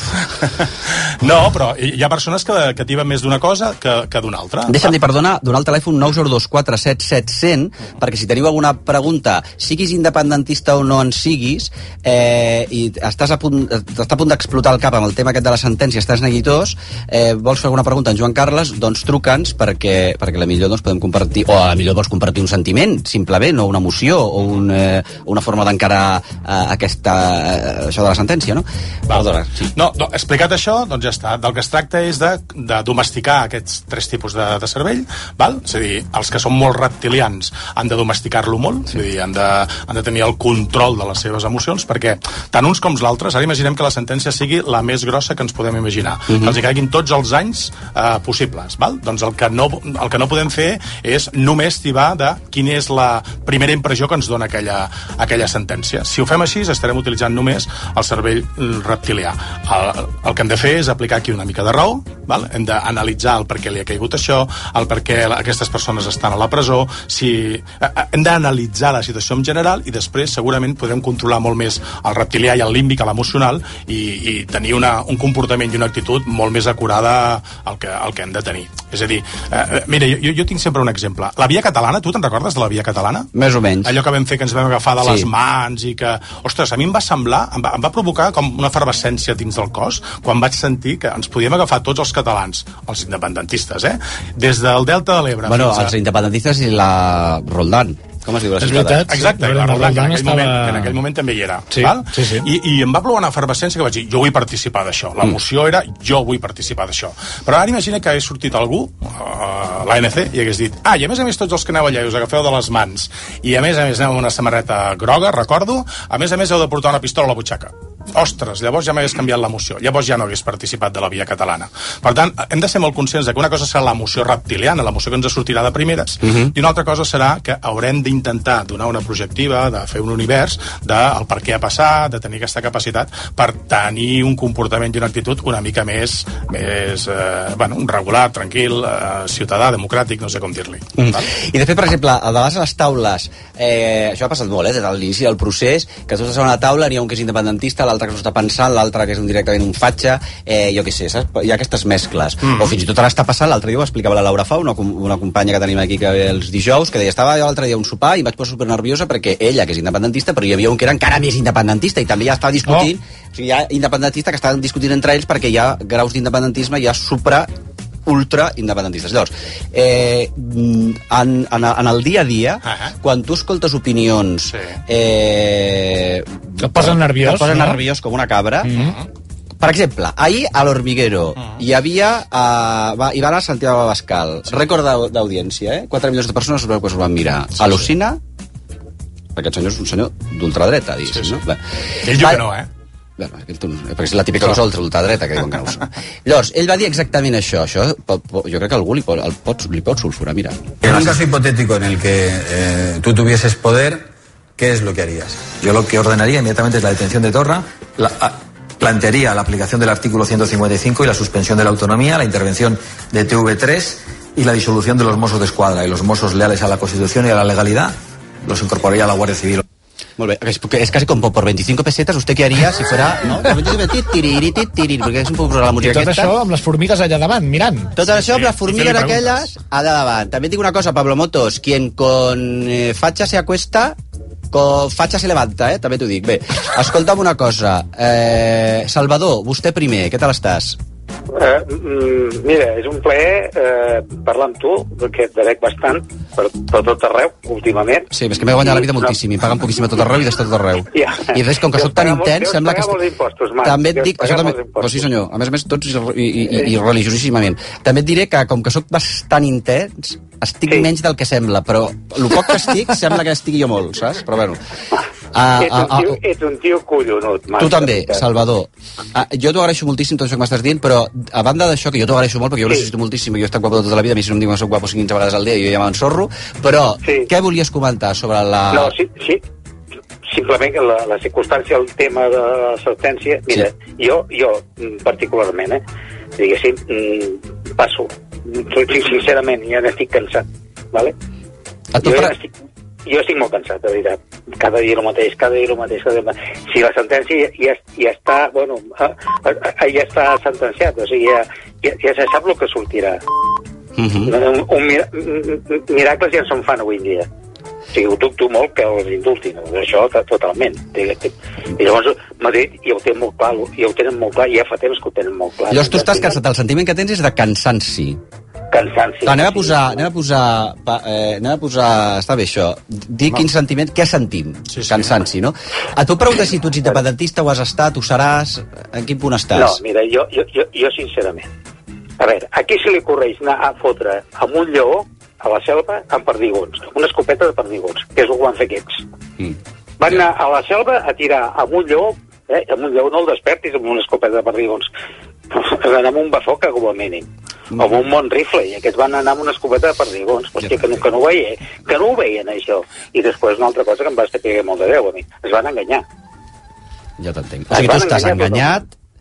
No, però hi ha persones que cativen més d'una cosa que, que d'una altra. Deixa'm dir, perdona, donar el telèfon nou zero dos quatre set set zero zero, perquè si teniu alguna pregunta, siguis independentista o no en siguis, eh, i estàs a punt, està a punt d'explotar el cap amb el tema aquest de la sentència, estàs neguitós, eh, vols fer alguna pregunta en Joan Carles, doncs truca'ns perquè, perquè la millor doncs, podem compartir, o a la millor vols compartir un sentiment, simplement, o una emoció, o un, eh, una forma d'encarar Uh, aquesta, uh, això de la sentència, no? Perdona, sí. No, no, explicat això, doncs ja està. Del que es tracta és de, de domesticar aquests tres tipus de, de cervell, val? És a dir, els que són molt reptilians han de domesticar-lo molt, sí. És a dir, han de, han de tenir el control de les seves emocions, perquè tant uns com els altres, ara imaginem que la sentència sigui la més grossa que ens podem imaginar, uh-huh. Que els hi caiguin tots els anys uh, possibles, val? Doncs el que, no, el que no podem fer és només tibar de quina és la primera impressió que ens dona aquella, aquella sentència. Si ho fem així, estarem utilitzant només el cervell reptilià. El, el que hem de fer és aplicar aquí una mica de raó, val? Hem d'analitzar el per què li ha caigut això, el per què aquestes persones estan a la presó, si... hem d'analitzar la situació en general i després segurament podrem controlar molt més el reptilià i el límbic, l'emocional, i, i tenir una, un comportament i una actitud molt més acurada al que, al que hem de tenir. És a dir, eh, mira, jo, jo tinc sempre un exemple. La via catalana, tu te'n recordes de la via catalana? Més o menys. Allò que vam fer, que ens vam agafar de les sí. mans i que, ostres, a mi em va semblar, em va, em va provocar com una efervescència dins del cos quan vaig sentir que ens podíem agafar tots els catalans, els independentistes, eh? Des del Delta de l'Ebre. Bueno, fins a... els independentistes i la Roldán. Com es diu la ciutat? És veritat, exacte, la Roldán, que en aquell, estava... moment, en aquell moment també hi era. Sí, val? sí, sí. I, I em va provar una efervescència que vaig dir, jo vull participar d'això. L'emoció era, jo vull participar d'això. Però ara imagina que hagués sortit algú, uh, l'A N C, i hagués dit, ah, i a més a més tots els que aneu allà i us agafeu de les mans, i a més a més aneu amb una samarreta groga, recordo, a més a més heu de portar una pistola a la butxaca. Ostres, llavors ja m'hagués canviat l'emoció, llavors ja no hagués participat de la via catalana. Per tant, hem de ser molt conscients de que una cosa serà l'emoció reptiliana, l'emoció que ens sortirà de primeres, uh-huh. i una altra cosa serà que haurem d'intentar donar una projectiva, de fer un univers del per què ha passat, de tenir aquesta capacitat per tenir un comportament i una actitud una mica més, més eh, bueno, regular, tranquil, eh, ciutadà, democràtic, no sé com dir-li. Mm. I de fet, per exemple, a vegades a les taules, eh, això ha passat molt, eh, des de l'inici del procés, que tu estàs a una taula, n'hi ha un que és independentista, l'altre que s'ho està pensant, l'altre que és un directament un fatxa, eh, jo què sé, saps? Hi ha aquestes mescles. Mm. O fins i tot ara està passant, l'altre dia ho explicava la Laura Fa, una, una companya que tenim aquí que ve els dijous, que deia, estava jo l'altre dia a un sopar i em vaig posar super nerviosa perquè ella, que és independentista, però hi havia un que era encara més independentista i també ja estava discutint, oh. O sigui, hi ha independentista que estaven discutint entre ells perquè hi ha graus d'independentisme, hi ha supra ultra independentistes. Llavors, eh, en, en, en el dia a dia, uh-huh. quan tu escoltes opinions, sí. eh, et posen nerviós, et posen no? nerviós com una cabra. Uh-huh. Per exemple, ahir a l'Hormiguero uh-huh. hi havia, uh, va, hi va anar Santiago Abascal, sí. rècord d'audiència, eh? quatre milions de persones que es van mirar. Sí, Al·lucina, sí. perquè aquest senyor és un senyor d'ultradreta, diguéssim, sí, sí. no? Ell diu que no, eh? Bueno, perquè és la típica cosa d'ultradreta, que diuen que no ho són. Llavors, ell va dir exactament això. Això pot, pot, jo crec que algú li pot, el pot, li pot sulfurar, mira. En un caso hipotético en el que eh, tú tuvieses poder, ¿qué es lo que harías? Yo lo que ordenaría inmediatamente es la detención de Torra, la, a, plantearía la aplicación del artículo ciento cincuenta y cinco y la suspensión de la autonomía, la intervención de T V tres y la disolución de los Mossos d'Esquadra, y los Mossos leales a la Constitución y a la legalidad los incorporaría a la Guardia Civil. Molt bé, és, és quasi com por veinticinco pesetas, ¿usted qué haría si fuera, no? Perquè és un poc la música I tot aquesta. això amb les formigues allà davant, mirant. Tot això amb les formigues aquelles allà davant. També et dic una cosa, Pablo Motos, quien con eh, facha se acuesta, con facha se levanta, eh? També t'ho dic. Bé, escolta'm una cosa. Eh, Salvador, vostè primer, què tal estàs? Uh, mm, mira, és un plaer uh, parlar amb tu, perquè et devec bastant per, per tot arreu, últimament. Sí, és que m'he guanyat la vida moltíssim, i paguen poquíssim a tot arreu i d'estar a tot arreu. Ja. I després, com que soc tan intens, sembla que... Deus pagar molts impostos, Marc. També et dic... Deus Això pagar també... molts impostos. Oh, sí, senyor. A més a més, tots i, i, i, i religiosíssimament. També et diré que, com que sóc bastant intens, estic sí. menys del que sembla, però el poc que estic, sembla que estigui jo molt, saps? Però bueno... Uh, ets, un tio, ets un tio collonut, Marc. Tu també, Salvador. Uh, jo t'ho agraeixo moltíssim tot això que m'estàs dient, però a banda d'això, que jo t'ho agraeixo molt, perquè jo sí. necessito moltíssim, jo he estat guapo tota la vida, a mi si no em diuen que soc guapo quinze vegades al dia, jo ja m'ensorro, però sí. què volies comentar sobre la... No, sí, sí. Simplement que la, la circumstància, el tema de la sentència, mira, sí. jo, jo particularment, eh, diguéssim, passo, sincerament, ja n'estic cansat, ¿vale? A tu jo per... ja estic... Jo estic molt cansat, de veritat. Cada dia el mateix, cada dia el mateix. Cada dia... Si la sentència ja, ja està, bueno, ja està sentenciat, o sigui, ja, ja, ja se sap el que sortirà. Uh -huh. un, un mir miracles ja se'n fan avui en dia. O sigui, ho dubto molt que els indultin, això totalment. I llavors, Madrid ja ho té molt clar, ja ho tenen molt clar, ja fa temps que ho tenen molt clar. Llavors tu estàs cansat, el sentiment que tens és de cansanci. Cansanci. No, anem a posar, anem a posar, eh, anem a posar, està bé això, dir quin sentiment, què sentim, sí, sí. Cansanci, no? Et puc preguntar si tu ets independentista, ho has estat, ho seràs, en quin punt estàs? No, mira, jo, jo, jo, jo sincerament, a veure, a qui se li correix anar a fotre amb un lleó a la selva amb perdigons, una escopeta de perdigons, que és el que van fer aquests. Mm. Van anar a la selva a tirar amb un lleó, eh, amb un lleó no el despertis amb una escopeta de perdigons, van anar amb un bazooka com a mínim, mm. amb un mont rifle, i aquests van anar amb una escopeta de perdigons. Hòstia, que no, que no ho veien, que no ho veien, això. I després una altra cosa que em va saber molt de Déu a mi, es van enganyar. Ja t'entenc. O sigui, tu estàs enganyat,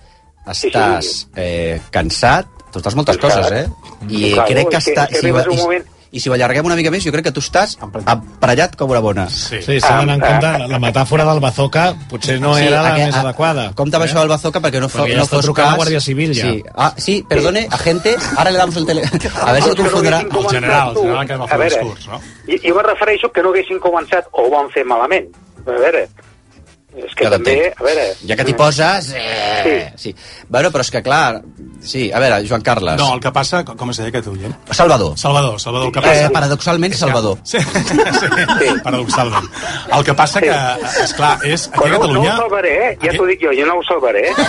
estàs sí, sí. Eh, cansat, tu estàs moltes cansat. Coses, eh? I claro, crec que, està... Que si va, i, moment... I si ho allarguem una mica més, jo crec que tu estàs aparellat com una bona. Sí, sí s'ha d'anar en compte, la metàfora del bazooka potser no sí, era la aquest, més adequada. Compte amb eh? això del bazooka perquè no, perquè no fos trucar cas... a la Guàrdia Civil, ja. Sí, ah, sí perdone, agente, ara le damos el tele... A veure si el confondrà. El general, el general que va fer el discurs, no? Jo me refereixo que no haguessin començat o ho van fer malament. A veure... És que també, a veure... Ja que t'hi poses... Eh, sí. sí. Bueno, però és que, clar... Sí, a veure, Joan Carles... No, el que passa... Com es deia aquest oient? Salvador. Salvador, Salvador. El que passa... Eh, paradoxalment, Salvador. Sí, sí, sí, paradoxalment. El que passa que, esclar, és... Aquí a Catalunya... No ho salvaré, eh? Ja t'ho dic jo, jo no ho salvaré, eh?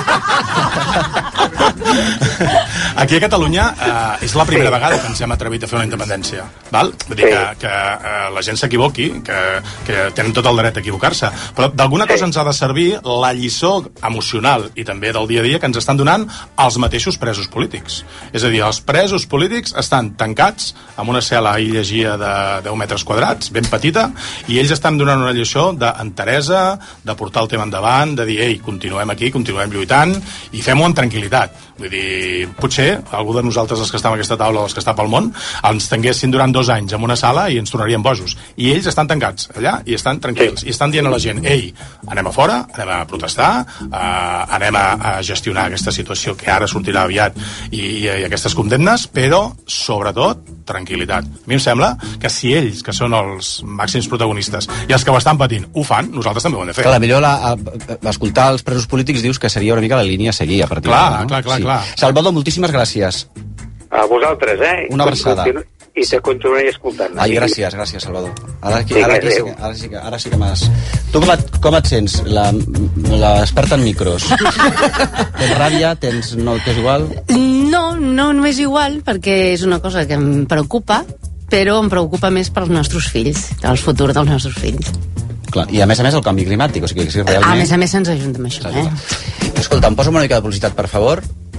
Aquí a Catalunya eh, és la primera sí. vegada que ens hem atrevit a fer una independència, val? Vull dir sí. que, que eh, la gent s'equivoqui, que, que tenen tot el dret a equivocar-se, però d'alguna sí. cosa ens ha de servir la lliçó emocional i també del dia a dia que ens estan donant els mateixos presos polítics. És a dir, els presos polítics estan tancats en una cel·la, ahir llegia, de deu metres quadrats, ben petita, i ells estan donant una lliçó d'enteresa, de portar el tema endavant, de dir, ei, continuem aquí, continuem lluitant, i fem-ho en tranquil·litat. Vull dir, potser algú de nosaltres, els que estem a aquesta taula, els que està pel món, ens tinguessin durant dos anys en una sala i ens tornaríem bojos. I ells estan tancats allà i estan tranquils. I estan dient a la gent, ei, anem a fora, anem a protestar, eh, anem a, a gestionar aquesta situació que ara sortirà aviat i, i, i aquestes condemnes, però, sobretot, tranquil·litat. A mi em sembla que si ells, que són els màxims protagonistes, i els que ho estan patint, ho fan, nosaltres també ho hem de fer. Clar, millor la, a, a, escoltar els presos polítics dius que seria una mica la línia a seguir a partir clar, d'ara, no? Clar, clar, sí. clar. Salvador, moltíssimes gràcies. A vosaltres, eh? Una abraçada. I te continuaré escoltant. Ai, gràcies, gràcies, Salvador. Ara, aquí, ara, aquí, sí, ara, sí, que, ara sí que m'has... Tu com et, com et sents, l'experta en micros? Tens ràbia? Tens... No, t'és igual? No, no, no és igual, perquè és una cosa que em preocupa, però em preocupa més pels nostres fills, el futur dels nostres fills. Clar. I a més a més el canvi climàtic, o sigui que sí, realment... A més a més se'ns ajunta amb això, eh? Escolta, em posa'm una mica de publicitat, per favor.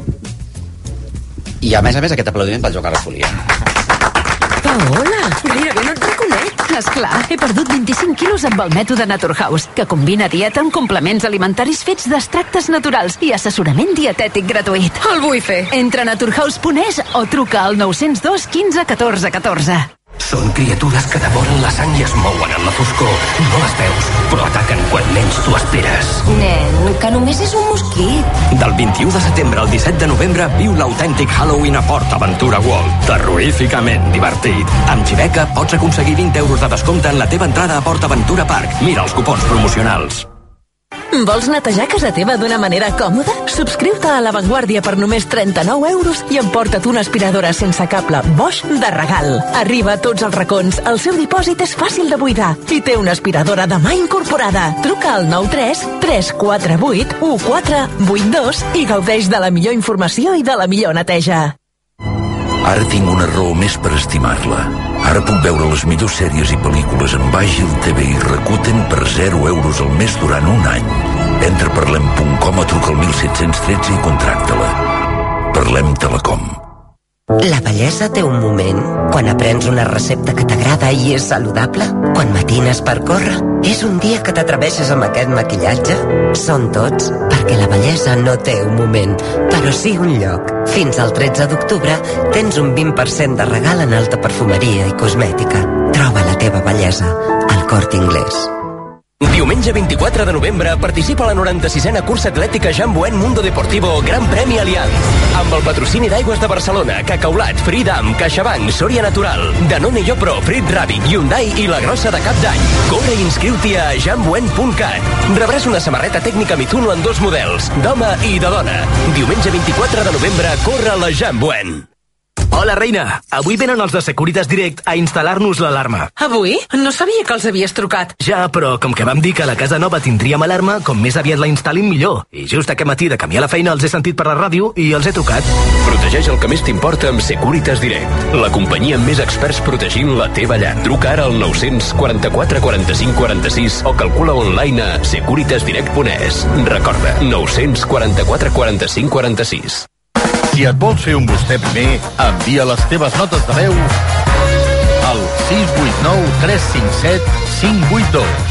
I a més a més aquest aplaudiment pel Joan Carles Folia. Paola, mira que no et reconec. Esclar, he perdut vint-i-cinc quilos amb el mètode Naturhaus, que combina dieta amb complements alimentaris fets d'extractes naturals i assessorament dietètic gratuït. El vull fer. Entra a naturhaus punt es o truca al nou zero dos quinze catorze catorze. Són criatures que devoren la sang i es mouen en la foscor. No les veus, però ataquen quan menys t'ho esperes. Nen, que només és un mosquit. Del vint-i-u de setembre al disset de novembre viu l'autèntic Halloween a Port Aventura World. Terroríficament divertit. Amb Xibeca pots aconseguir vint euros de descompte en la teva entrada a Port Aventura Park. Mira els cupons promocionals. Vols netejar casa teva d'una manera còmoda? Subscriu-te a La Vanguardia per només trenta-nou euros i emporta't una aspiradora sense cable Bosch de regal. Arriba a tots els racons, el seu dipòsit és fàcil de buidar i té una aspiradora de mà incorporada. Truca al nou tres tres quatre vuit u quatre vuit dos i gaudeix de la millor informació i de la millor neteja. Ara tinc una raó més per estimar-la. Ara puc veure les millors sèries i pel·lícules en Bagil T V i Rakuten per zero euros al mes durant un any. Entra a parlem punt com o truca al disset deu tres i contracta-la. Parlem Telecom. La bellesa té un moment. Quan aprens una recepta que t'agrada i és saludable. Quan matines per córrer. És un dia que t'atreveixes amb aquest maquillatge. Són tots, perquè la bellesa no té un moment, però sí un lloc. Fins al tretze d'octubre tens un vint per cent de regal en alta perfumeria i cosmètica. Troba la teva bellesa al Corte Inglés. Diumenge vint-i-quatre de novembre participa a la noranta-sisena cursa atlètica Jamboen Mundo Deportivo Gran Premi Allianz. Amb el patrocini d'Aigües de Barcelona, Cacaulat, Freedom, CaixaBank, Soria Natural, Danone Yopro, Frit Ràbic, Hyundai i la Grossa de Cap d'Any. Corre i inscriu-t'hi a jamboen punt cat. Rebràs una samarreta tècnica Mizuno en dos models, d'home i de dona. Diumenge vint-i-quatre de novembre corre a la Jamboen. Hola, reina. Avui venen els de Securitas Direct a instal·lar-nos l'alarma. Avui? No sabia que els havies trucat. Ja, però com que vam dir que a la casa nova tindríem alarma, com més aviat la instal·lin millor. I just aquest matí de camí a la feina els he sentit per la ràdio i els he trucat. Protegeix el que més t'importa amb Securitas Direct, la companyia amb més experts protegint la teva llar. Truca ara al nou cents quaranta-quatre quaranta-cinc quaranta-sis o calcula online a securitas direct punt es. Recorda, nou cents quaranta-quatre quaranta-cinc quaranta-sis. Si et vols fer un vostè primer, envia les teves notes de veu al sis vuit nou tres cinc set cinc vuit dos.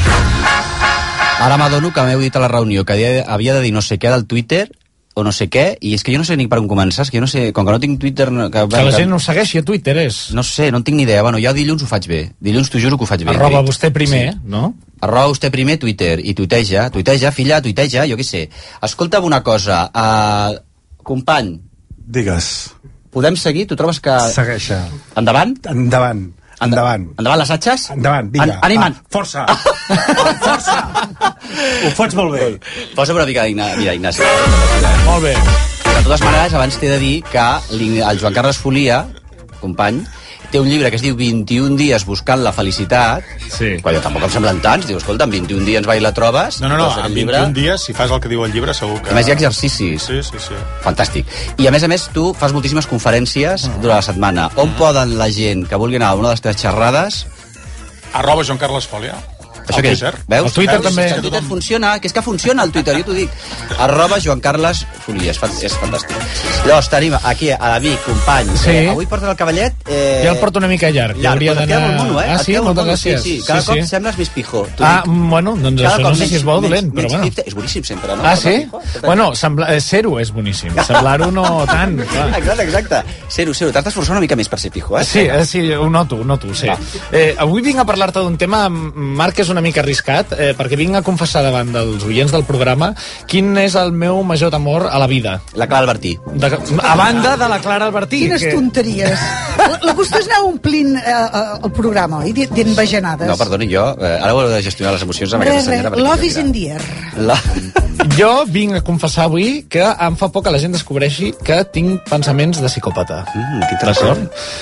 Ara m'adono que m'heu dit a la reunió que havia de dir no sé què del Twitter o no sé què, i és que jo no sé ni per on començar, és que jo no sé, com que no tinc Twitter... Que, que la gent no ho segueixi a Twitter, és... No sé, no en tinc ni idea. Bueno, jo dilluns ho faig bé. Dilluns t'ho juro que ho faig bé. Arroba vostè primer, sí. No? Arroba vostè primer Twitter, i tuiteja, tuiteja, filla, tuiteja, jo què sé. Escolta'm una cosa, uh, company... Digues. Podem seguir? Tu trobes que... Segueixa. Endavant? Endavant. Endavant. Endavant les atxes? Endavant, vinga. An animant. Ah, força. Força. Ho fots molt bé. Posa'm una mica d'Ignasi. Molt bé. De totes maneres, abans t'he de dir que el Joan Carles Folia, company, té un llibre que es diu vint-i-un dies buscant la felicitat. Sí. Quan tampoc em semblen tants. Diu, escolta, en vint-i-un dies va i la trobes. No, no, no, en vint-i-un dies, si fas el que diu el llibre, segur que... A més, hi ha exercicis. Sí, sí, sí. Fantàstic. I a més a més, tu fas moltíssimes conferències durant la setmana. On poden la gent que vulgui anar a una de les teves xerrades... Arroba Joan Carles Folia. Això què és? Veus? El Twitter Veus? també. El Twitter funciona, que és que funciona el Twitter, jo t'ho dic. Arroba Joan Carles Folia, és, fan, és fantàstic. Llavors tenim aquí a l'amic, company. Sí. Eh, avui porta el cavallet... Eh... Ja el porto una mica llarg. Llarg, hauria però et queda molt mono, eh? Ah, Et sí? queda molt Moltes mono, gràcies. Sí, sí. Cada sí, cop sí. sembles més pijo. Ah, bueno, doncs Cada això no sé menys, si és bo o dolent, menys, però bueno. menys, és boníssim sempre, no? Ah, sí? Bueno, sembla... eh, ser-ho és boníssim. Semblar-ho no tant. Clar. Exacte, exacte. Ser-ho, ser-ho. T'has d'esforçar una mica més per ser pijo, eh? Sí, eh, sí, ho noto, ho noto, sí. Eh, avui vinc a parlar-te d'un tema, Marc, és una mica arriscat, eh, perquè vinc a confessar davant dels oients del programa quin és el meu major temor a la vida. La Clara Albertí. De, a banda de la Clara Albertí. Quines que... tonteries. La, la qüestió és anar omplint eh, el programa, oi? D'envejanades. No, perdoni, jo eh, ara ho he de gestionar les emocions amb Re, aquesta senyora. re, love is in the air. La... Jo vinc a confessar avui que em fa por que la gent descobreixi que tinc pensaments de psicòpata. Mm, que interessant.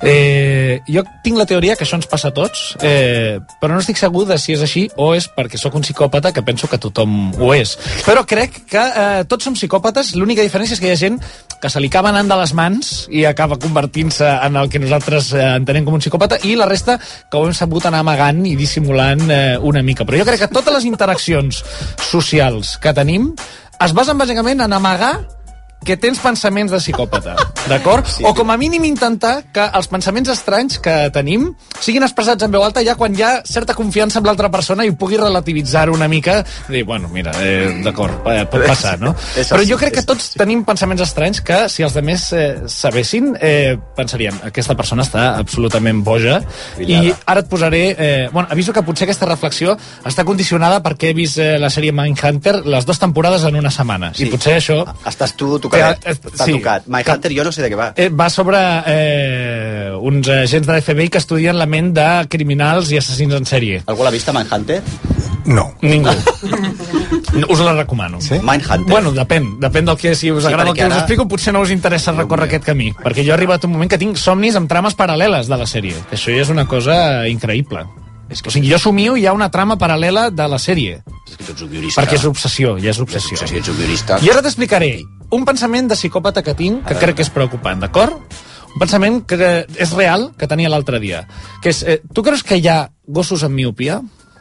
Eh, jo tinc la teoria que això ens passa a tots, eh, però no estic segur de si és així o és perquè sóc un psicòpata que penso que tothom ho és. Però crec que eh, tots som psicòpates, l'única diferència és que hi ha gent que se li acaba anant de les mans i acaba convertint-se en el que nosaltres eh, entenem com un psicòpata, i la resta que ho hem sabut anar amagant i dissimulant eh, una mica. Però jo crec que totes les interaccions socials que tenim es basen bàsicament en amagar que tens pensaments de psicòpata, d'acord? Sí. O com a mínim intentar que els pensaments estranys que tenim siguin expressats en veu alta ja quan hi ha certa confiança en l'altra persona i pugui relativitzar una mica, dir, bueno, mira, eh, d'acord, eh, pot passar, no? Però jo crec que tots tenim pensaments estranys que, si els altres eh, sabessin, eh, pensarien, aquesta persona està absolutament boja. I ara et posaré... Eh, bueno, aviso que potser aquesta reflexió està condicionada perquè he vist eh, la sèrie Mindhunter les dues temporades en una setmana. Sí. I potser això... Estàs tu tocat. Està sí, tocat. Mindhunter, jo no sé de què va. Eh, va sobre eh, uns agents de l'F B I que estudien la ment de criminals i assassins en sèrie. Algú l'ha vist a Mindhunter? No. Ningú. Us la recomano. Sí? Mindhunter. Bueno, depèn. Depèn del que, si us Sí, agrada el que perquè us ara- explico, potser no us interessa recórrer aquest camí. Perquè jo he arribat a un moment que tinc somnis amb trames paral·leles de la sèrie. Que això ja és una cosa increïble. És que, o sigui, jo somio i hi ha una trama paral·lela de la sèrie. És que tu ets un guionista. Perquè és obsessió, ja és obsessió. Sí, ets un guionista. I ara t'explicaré un pensament de psicòpata que tinc, que crec que és preocupant, d'acord? Un pensament que és real, que tenia l'altre dia. Que és, eh, tu creus que hi ha gossos amb miopia?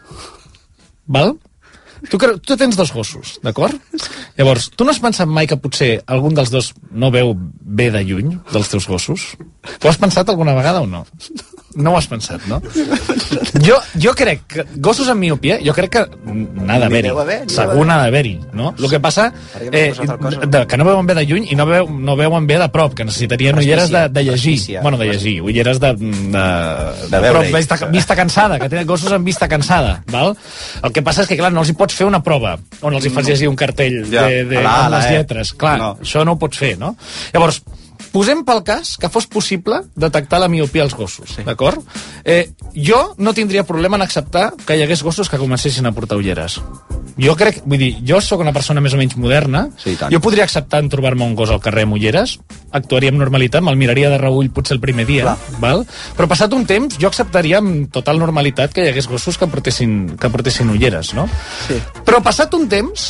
Val? Tu, cre... tu tens dos gossos, d'acord? Llavors, tu no has pensat mai que potser algun dels dos no veu bé de lluny, dels teus gossos? Ho has pensat alguna vegada o no? No ho has pensat, no? Jo, jo crec que gossos amb miopia, jo crec que n'ha d'haver-hi. N'hi deu haver, n'hi deu Segur n'ha d'haver-hi, no? El que passa eh, de, que no veuen bé de lluny i no, veu, no veuen bé de prop, que necessitarien ulleres de, de llegir. Bueno, de llegir, ulleres de, de, de prop, vista, vista cansada, que tenen gossos amb vista cansada, val? El que passa és que, clar, no els hi pots fer una prova on els hi fas llegir un cartell Ja. de, de, Ala, amb ala, les eh. lletres. Clar, No. això no ho pots fer, no? Llavors, posem pel cas que fos possible detectar la miopia als gossos, sí. D'acord? Eh, jo no tindria problema en acceptar que hi hagués gossos que comencessin a portar ulleres. Jo crec, vull dir, jo sóc una persona més o menys moderna, Sí, tant. jo podria acceptar en trobar-me un gos al carrer amb ulleres, actuaria amb normalitat, me'l miraria de reull potser el primer dia, val? Però passat un temps jo acceptaria amb total normalitat que hi hagués gossos que portessin, que portessin ulleres, no? Sí. Però passat un temps,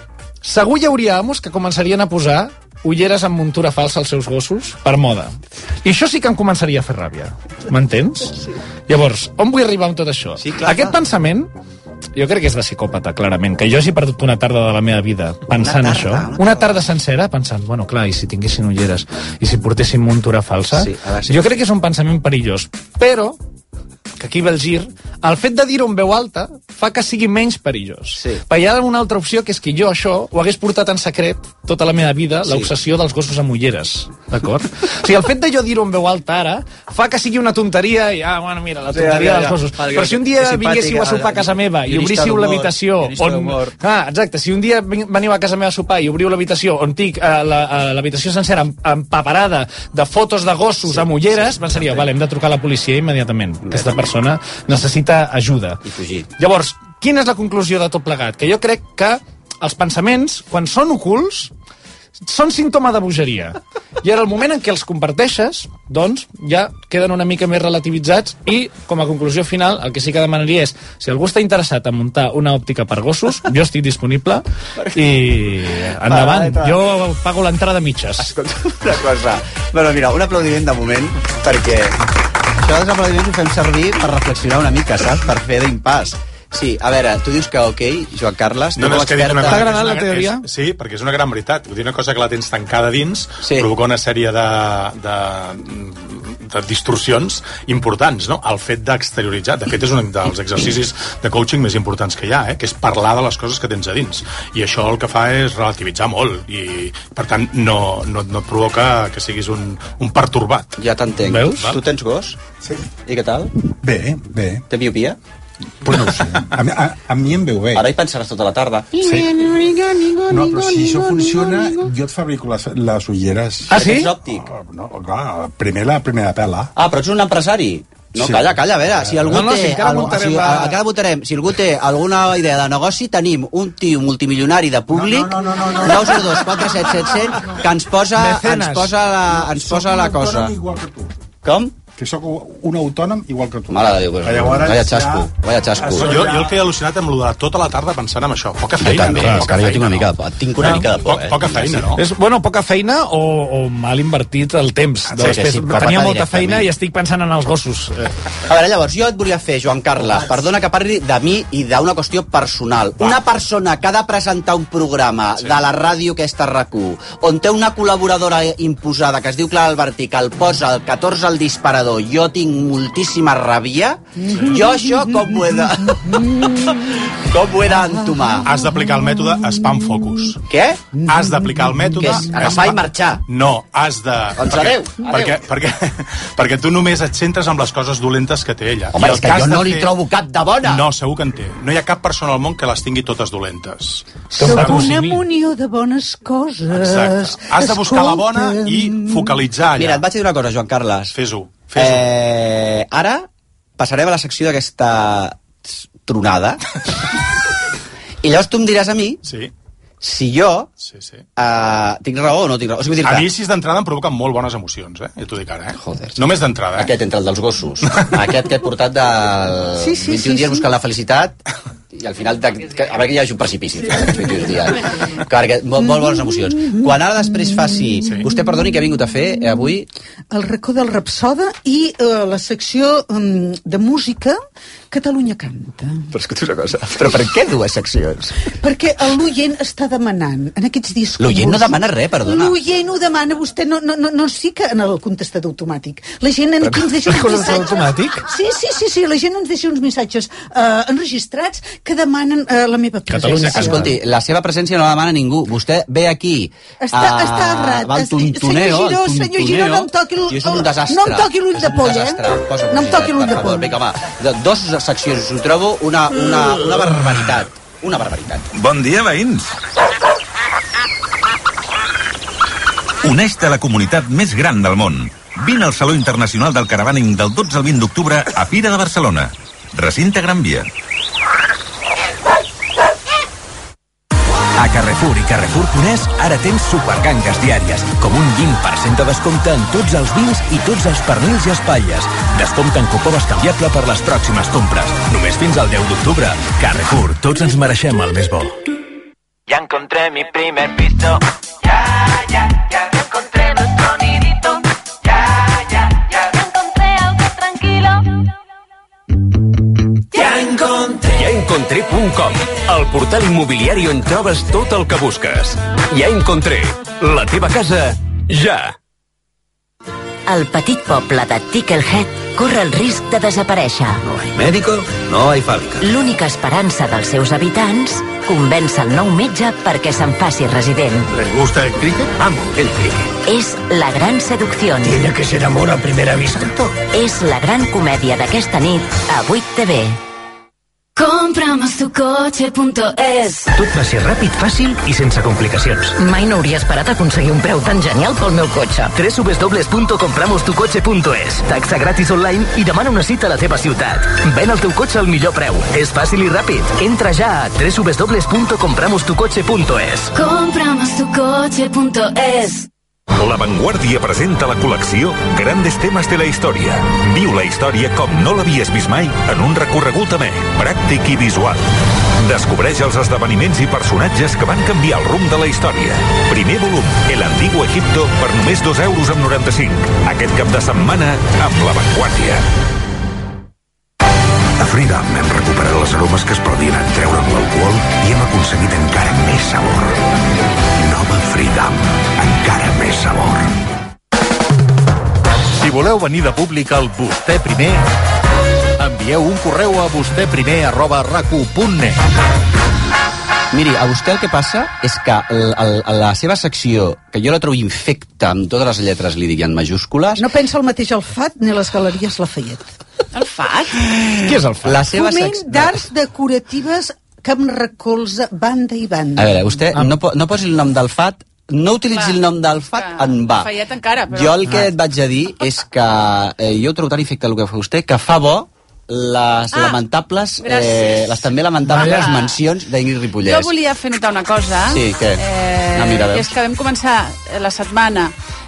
segur hi hauria amos que començarien a posar ulleres amb muntura falsa als seus gossos per moda. I això sí que em començaria a fer ràbia. M'entens? Sí. Llavors, on vull arribar amb tot això? Sí, clar, Aquest clar. pensament, jo crec que és de psicòpata, clarament, que jo hagi perdut una tarda de la meva vida pensant Una tarda, això. una Una tarda sencera pensant, bueno, clar, i si tinguessin ulleres? I si portessin muntura falsa? Sí, a veure si- Jo crec que és un pensament perillós. Però, que aquí ve el gir, el fet de dir-ho en veu alta fa que sigui menys perillós. Sí. Perquè hi ha una altra opció, que és que jo això ho hagués portat en secret tota la meva vida, Sí. l'obsessió dels gossos amb ulleres. D'acord? O sigui, el fet de jo dir-ho en veu alta ara fa que sigui una tonteria i, ah, bueno, mira, la Sí, tonteria ja, ja, dels ja. gossos. Perquè Però si un que dia simpàtica, vinguéssiu a sopar a casa meva i guionista obríssiu d'humor, l'habitació guionista on... d'humor. Ah, exacte, si un dia vin- veniu a casa meva a sopar i obriu l'habitació on tinc eh, la- eh, l'habitació sencera em- empaperada de fotos de gossos amb ulleres, pensaria, vale, hem de trucar a la policia immediatament. Aquesta persona necessita ajuda. I fugir. Llavors, quina és la conclusió de tot plegat? Que jo crec que els pensaments, quan són ocults, són símptoma de bogeria. I ara, el moment en què els comparteixes, doncs, ja queden una mica més relativitzats i, com a conclusió final, el que sí que demanaria és, si algú està interessat en muntar una òptica per gossos, jo estic disponible i endavant. Va, va, va. Jo pago l'entrada a mitges. Escolta, una cosa. Bueno, mira, un aplaudiment de moment, perquè això dels aplaudiments ho fem servir per reflexionar una mica, saps? Per fer d'impàs. Sí, a veure, tu dius que ok, Joan Carles, tu No, no, com és que he dit una experta... cosa, T'ha agradat és la una- teoria? És, sí, perquè és una gran veritat. Vull dir, una cosa que la tens tancada dins Sí. provoca una sèrie de, de, de distorsions importants, no? El fet d'exterioritzar. De fet, és un dels exercicis de coaching més importants que hi ha, eh? Que és parlar de les coses que tens a dins. I això el que fa és relativitzar molt. I, per tant, no, no, no et provoca que siguis un, un pertorbat. Ja t'entenc. Veus? Tu tens gos? Sí. I què tal? Bé, bé. Té miopia? Pues no ho sé. A, mi- a, a mi em veu bé. Ara hi pensaràs tota la tarda. Sí. No, però si això funciona, jo et fabrico les, les ulleres. Ah, sí? Ets òptic. No, clar, primer la primera pela. Ah, però ets un empresari? No, Sí. calla, calla, a veure, si algú No, no, té... si encara algú- muntarem si, la- encara votarem. Si algú té alguna idea de negoci, tenim un tio multimilionari de públic, No, no, no, no, no. nou zero dos quatre set set zero zero, que ens posa, ens Mecenes. posa la, ens posa la cosa. Igual que tu. Com? que sóc un autònom igual que tu. Mare de Déu, pues, vaya xasco, ja... vaya xasco. Jo, jo el que he al·lucinat amb lo de tota la tarda pensant en això. Poca feina, també, no? Poca feina, jo tinc una mica de por. Tinc una mica de por, eh? Poca feina, no? És, bueno, poca feina o, o mal invertit el temps. Sí, Després, sí, sí, tenia molta feina i estic pensant en els gossos. A veure, llavors, jo et volia fer, Joan Carles, perdona que parli de mi i d'una qüestió personal. Una persona que ha de presentar un programa sí. de la ràdio aquesta R A C u, on té una col·laboradora imposada que es diu Clara Albertí, que el posa el catorze al disparador, jo tinc moltíssima ràbia, sí. jo això com ho he de... com ho he d'entomar? Has d'aplicar el mètode spam focus. Què? Has d'aplicar el mètode... Què és? Agafar i marxar? No, has de... Doncs adéu, adéu. Perquè, perquè, perquè tu només et centres en les coses dolentes que té ella. Home, és que jo no li trobo cap de bona. No, segur que en té. No hi ha cap persona al món que les tingui totes dolentes. Sóc una munió de bones coses. Exacte. Has de buscar la bona i focalitzar allà. Mira, et vaig dir una cosa, Joan Carles. Fes-ho. Fes eh, ara passarem a la secció d'aquesta tronada. I llavors tu em diràs a mi sí. si jo sí, sí. Uh, tinc raó o no tinc raó. O sigui, a mi, si és d'entrada, em provoquen molt bones emocions, eh? Ja t'ho dic ara, eh? Joder. Només d'entrada, eh? Aquest, entre el dels gossos. Aquest que he portat del sí, sí, vint i un sí, dies sí. buscant la felicitat i al final, de, que, a veure que hi hagi un precipici aquests vint i un dies. Perquè, molt, molt bones emocions. Quan ara després faci... Sí. Vostè, perdoni, que ha vingut a fer eh, avui? El racó del Rapsoda i uh, la secció um, de música Catalunya Canta. Però escolta una cosa, però per què dues seccions? Perquè l'oient està demanant en aquests discos... L'oient no demana res, perdona. L'oient ho demana, vostè no, no, no, no es fica en el contestador automàtic. La gent en aquí ens deixa uns missatges... automàtic? Sí, sí, sí, sí, la gent ens deixa uns missatges uh, enregistrats que demanen uh, la meva presència. Escolti, la seva presència no la demana ningú. Vostè ve aquí... Està, a, està errat. Va al tuntuneo, senyor Giró, senyor Giró, no em toqui l'ull... I és un desastre. No em toqui l'ull de poll, eh? No em toqui l'ull de poll. Vinga, home, dos seccions, ho trobo una, una, una barbaritat. Una barbaritat. Bon dia, veïns. Uneix-te a la comunitat més gran del món. Vine al Saló Internacional del Caravaning del dotze al vint d'octubre a Fira de Barcelona. Recinte Gran Via. A Carrefour i Carrefour Conès ara tens supergangues diàries, com un vint per cent de descompte en tots els vins i tots els pernils i espatlles. Descompte en cupó bescanviable per les pròximes compres. Només fins al deu d'octubre. Carrefour, tots ens mereixem el més bo. Ya encontré mi primer piso. Ya, ya, ya encontré nuestro nidito. Ya, ya, ya encontré algo tranquilo. Ja encontré. Ja encontré punt com, el portal immobiliari on trobes tot el que busques. Ja encontré. La teva casa, ja. El petit poble de Ticklehead corre el risc de desaparèixer. No hay médico, no hay fábrica. L'única esperança dels seus habitants convenç el nou metge perquè se'n faci resident. ¿Les gusta el cricket? Amo el cricket. És La Gran Seducción. Tiene que ser amor a primera vista. És la gran comèdia d'aquesta nit a vuit T V. Compramos tu coche punto es. Tot va ser ràpid, fàcil i sense complicacions. Mai no hauria esperat aconseguir un preu tan genial pel meu cotxe. w w w punt compramos tu coche punto es. Taxa gratis online i demana una cita a la teva ciutat. Ven el teu cotxe al millor preu. És fàcil i ràpid. Entra ja a w w w punt compramos tu coche punto es. Compramos tu coche punto es. La Vanguardia presenta la col·lecció Grandes temes de la història. Viu la història com no l'havies vist mai en un recorregut amè, pràctic i visual. Descobreix els esdeveniments i personatges que van canviar el rumb de la història. Primer volum, El Antiguo Egipto, per només dos euros amb noranta-cinc. Aquest cap de setmana amb La Vanguardia. A Freedom hem recuperat les aromes que es perdien en treure amb l'alcohol i hem aconseguit encara més sabor. Nova Freedom, encara més sabor. Si voleu venir de públic al Vostè Primer, envieu un correu a vostèprimer arroba racu punt net. Miri, a vostè el que passa és que el, el, la seva secció, que jo la trobo infecta amb totes les lletres, li dic en majúscules... No pensa el mateix al F A T ni a les Galeries Lafayette. El F A T? Què és el F A T? La seva Foment sec... d'arts decoratives que em recolza banda i banda. A veure, vostè no, po no posi el nom del F A T, no utilitzi Clar, el nom del F A T en va. Lafayette encara, però... Jo el que et vaig a dir és que eh, jo ho trobo tan infecte el que fa vostè, que fa bo les Ah, lamentables, eh, gràcies. les també lamentables Vaja. mencions d'Ingrid Ripollès. Jo volia fer notar una cosa. Sí, què? Eh, No, mira, veus. és que vam començar la setmana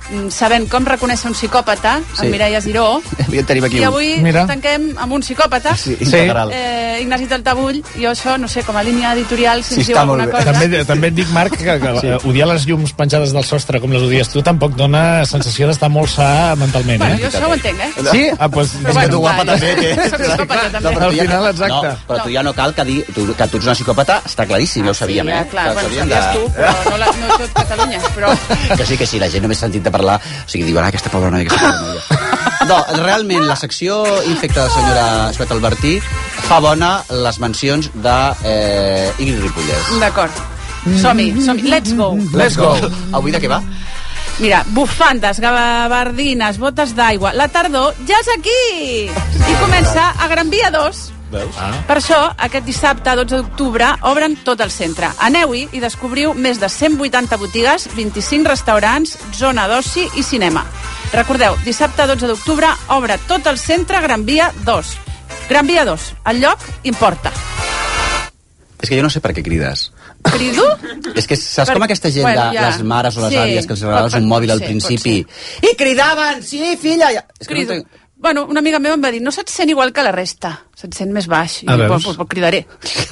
sabent com reconèixer un psicòpata, Sí. en Mireia Giró, Avui en tenim aquí i un. avui Mira. tanquem amb un psicòpata, Sí, integral. eh, Ignasi Taltabull, jo això, no sé, com a línia editorial, si ens diu alguna cosa... També, també et dic, Marc, que, que sí. odiar les llums penjades del sostre com les odies tu tampoc dona sensació d'estar molt sa mentalment, Bueno, eh? jo això ho entenc, eh? Sí? Ah, doncs... Però bueno, clar, jo soc psicòpata, també. però tu Al ja final, no- exacte. No, però tu ja no cal que, dir, tu, que tu ets una psicòpata, està claríssim, ja ho sabíem, Ja, eh? clar, Que ho bueno, sabíem sabies tu, però no, la, no tot Catalunya, però... Que sí, que sí, la gent només ha sentit de parlar, o sigui, diuen, ah, aquesta pobra noia, aquesta pobra noia. No, realment, la secció infecta de la senyora Suet Albertí fa bona les mencions de eh, Ingrid Ripollès. D'acord. Som-hi, som-hi. Let's go. Let's go. Avui de què va? Mira, bufandes, gabardines, botes d'aigua... La tardor ja és aquí! I comença a Gran Via dos. Veus? Ah. Per això, aquest dissabte, dotze d'octubre, obren tot el centre. Aneu-hi i descobriu més de cent vuitanta botigues, vint-i-cinc restaurants, zona d'oci i cinema. Recordeu, dissabte, dotze d'octubre, obre tot el centre Gran Via dos. Gran Via dos, el lloc importa. És que jo no sé per què crides. Crido? És que saps Per- com aquesta gent, Bueno, de ja. les mares o les Sí, àvies, que els regalaves pot- un mòbil al sí, principi i cridaven, sí, filla! Ja. És que no Crido. entenc- Bueno, una amiga meva em va dir, no se't sent igual que la resta, se't sent més baix. I Ah, dic, veus? pues, pues, cridaré.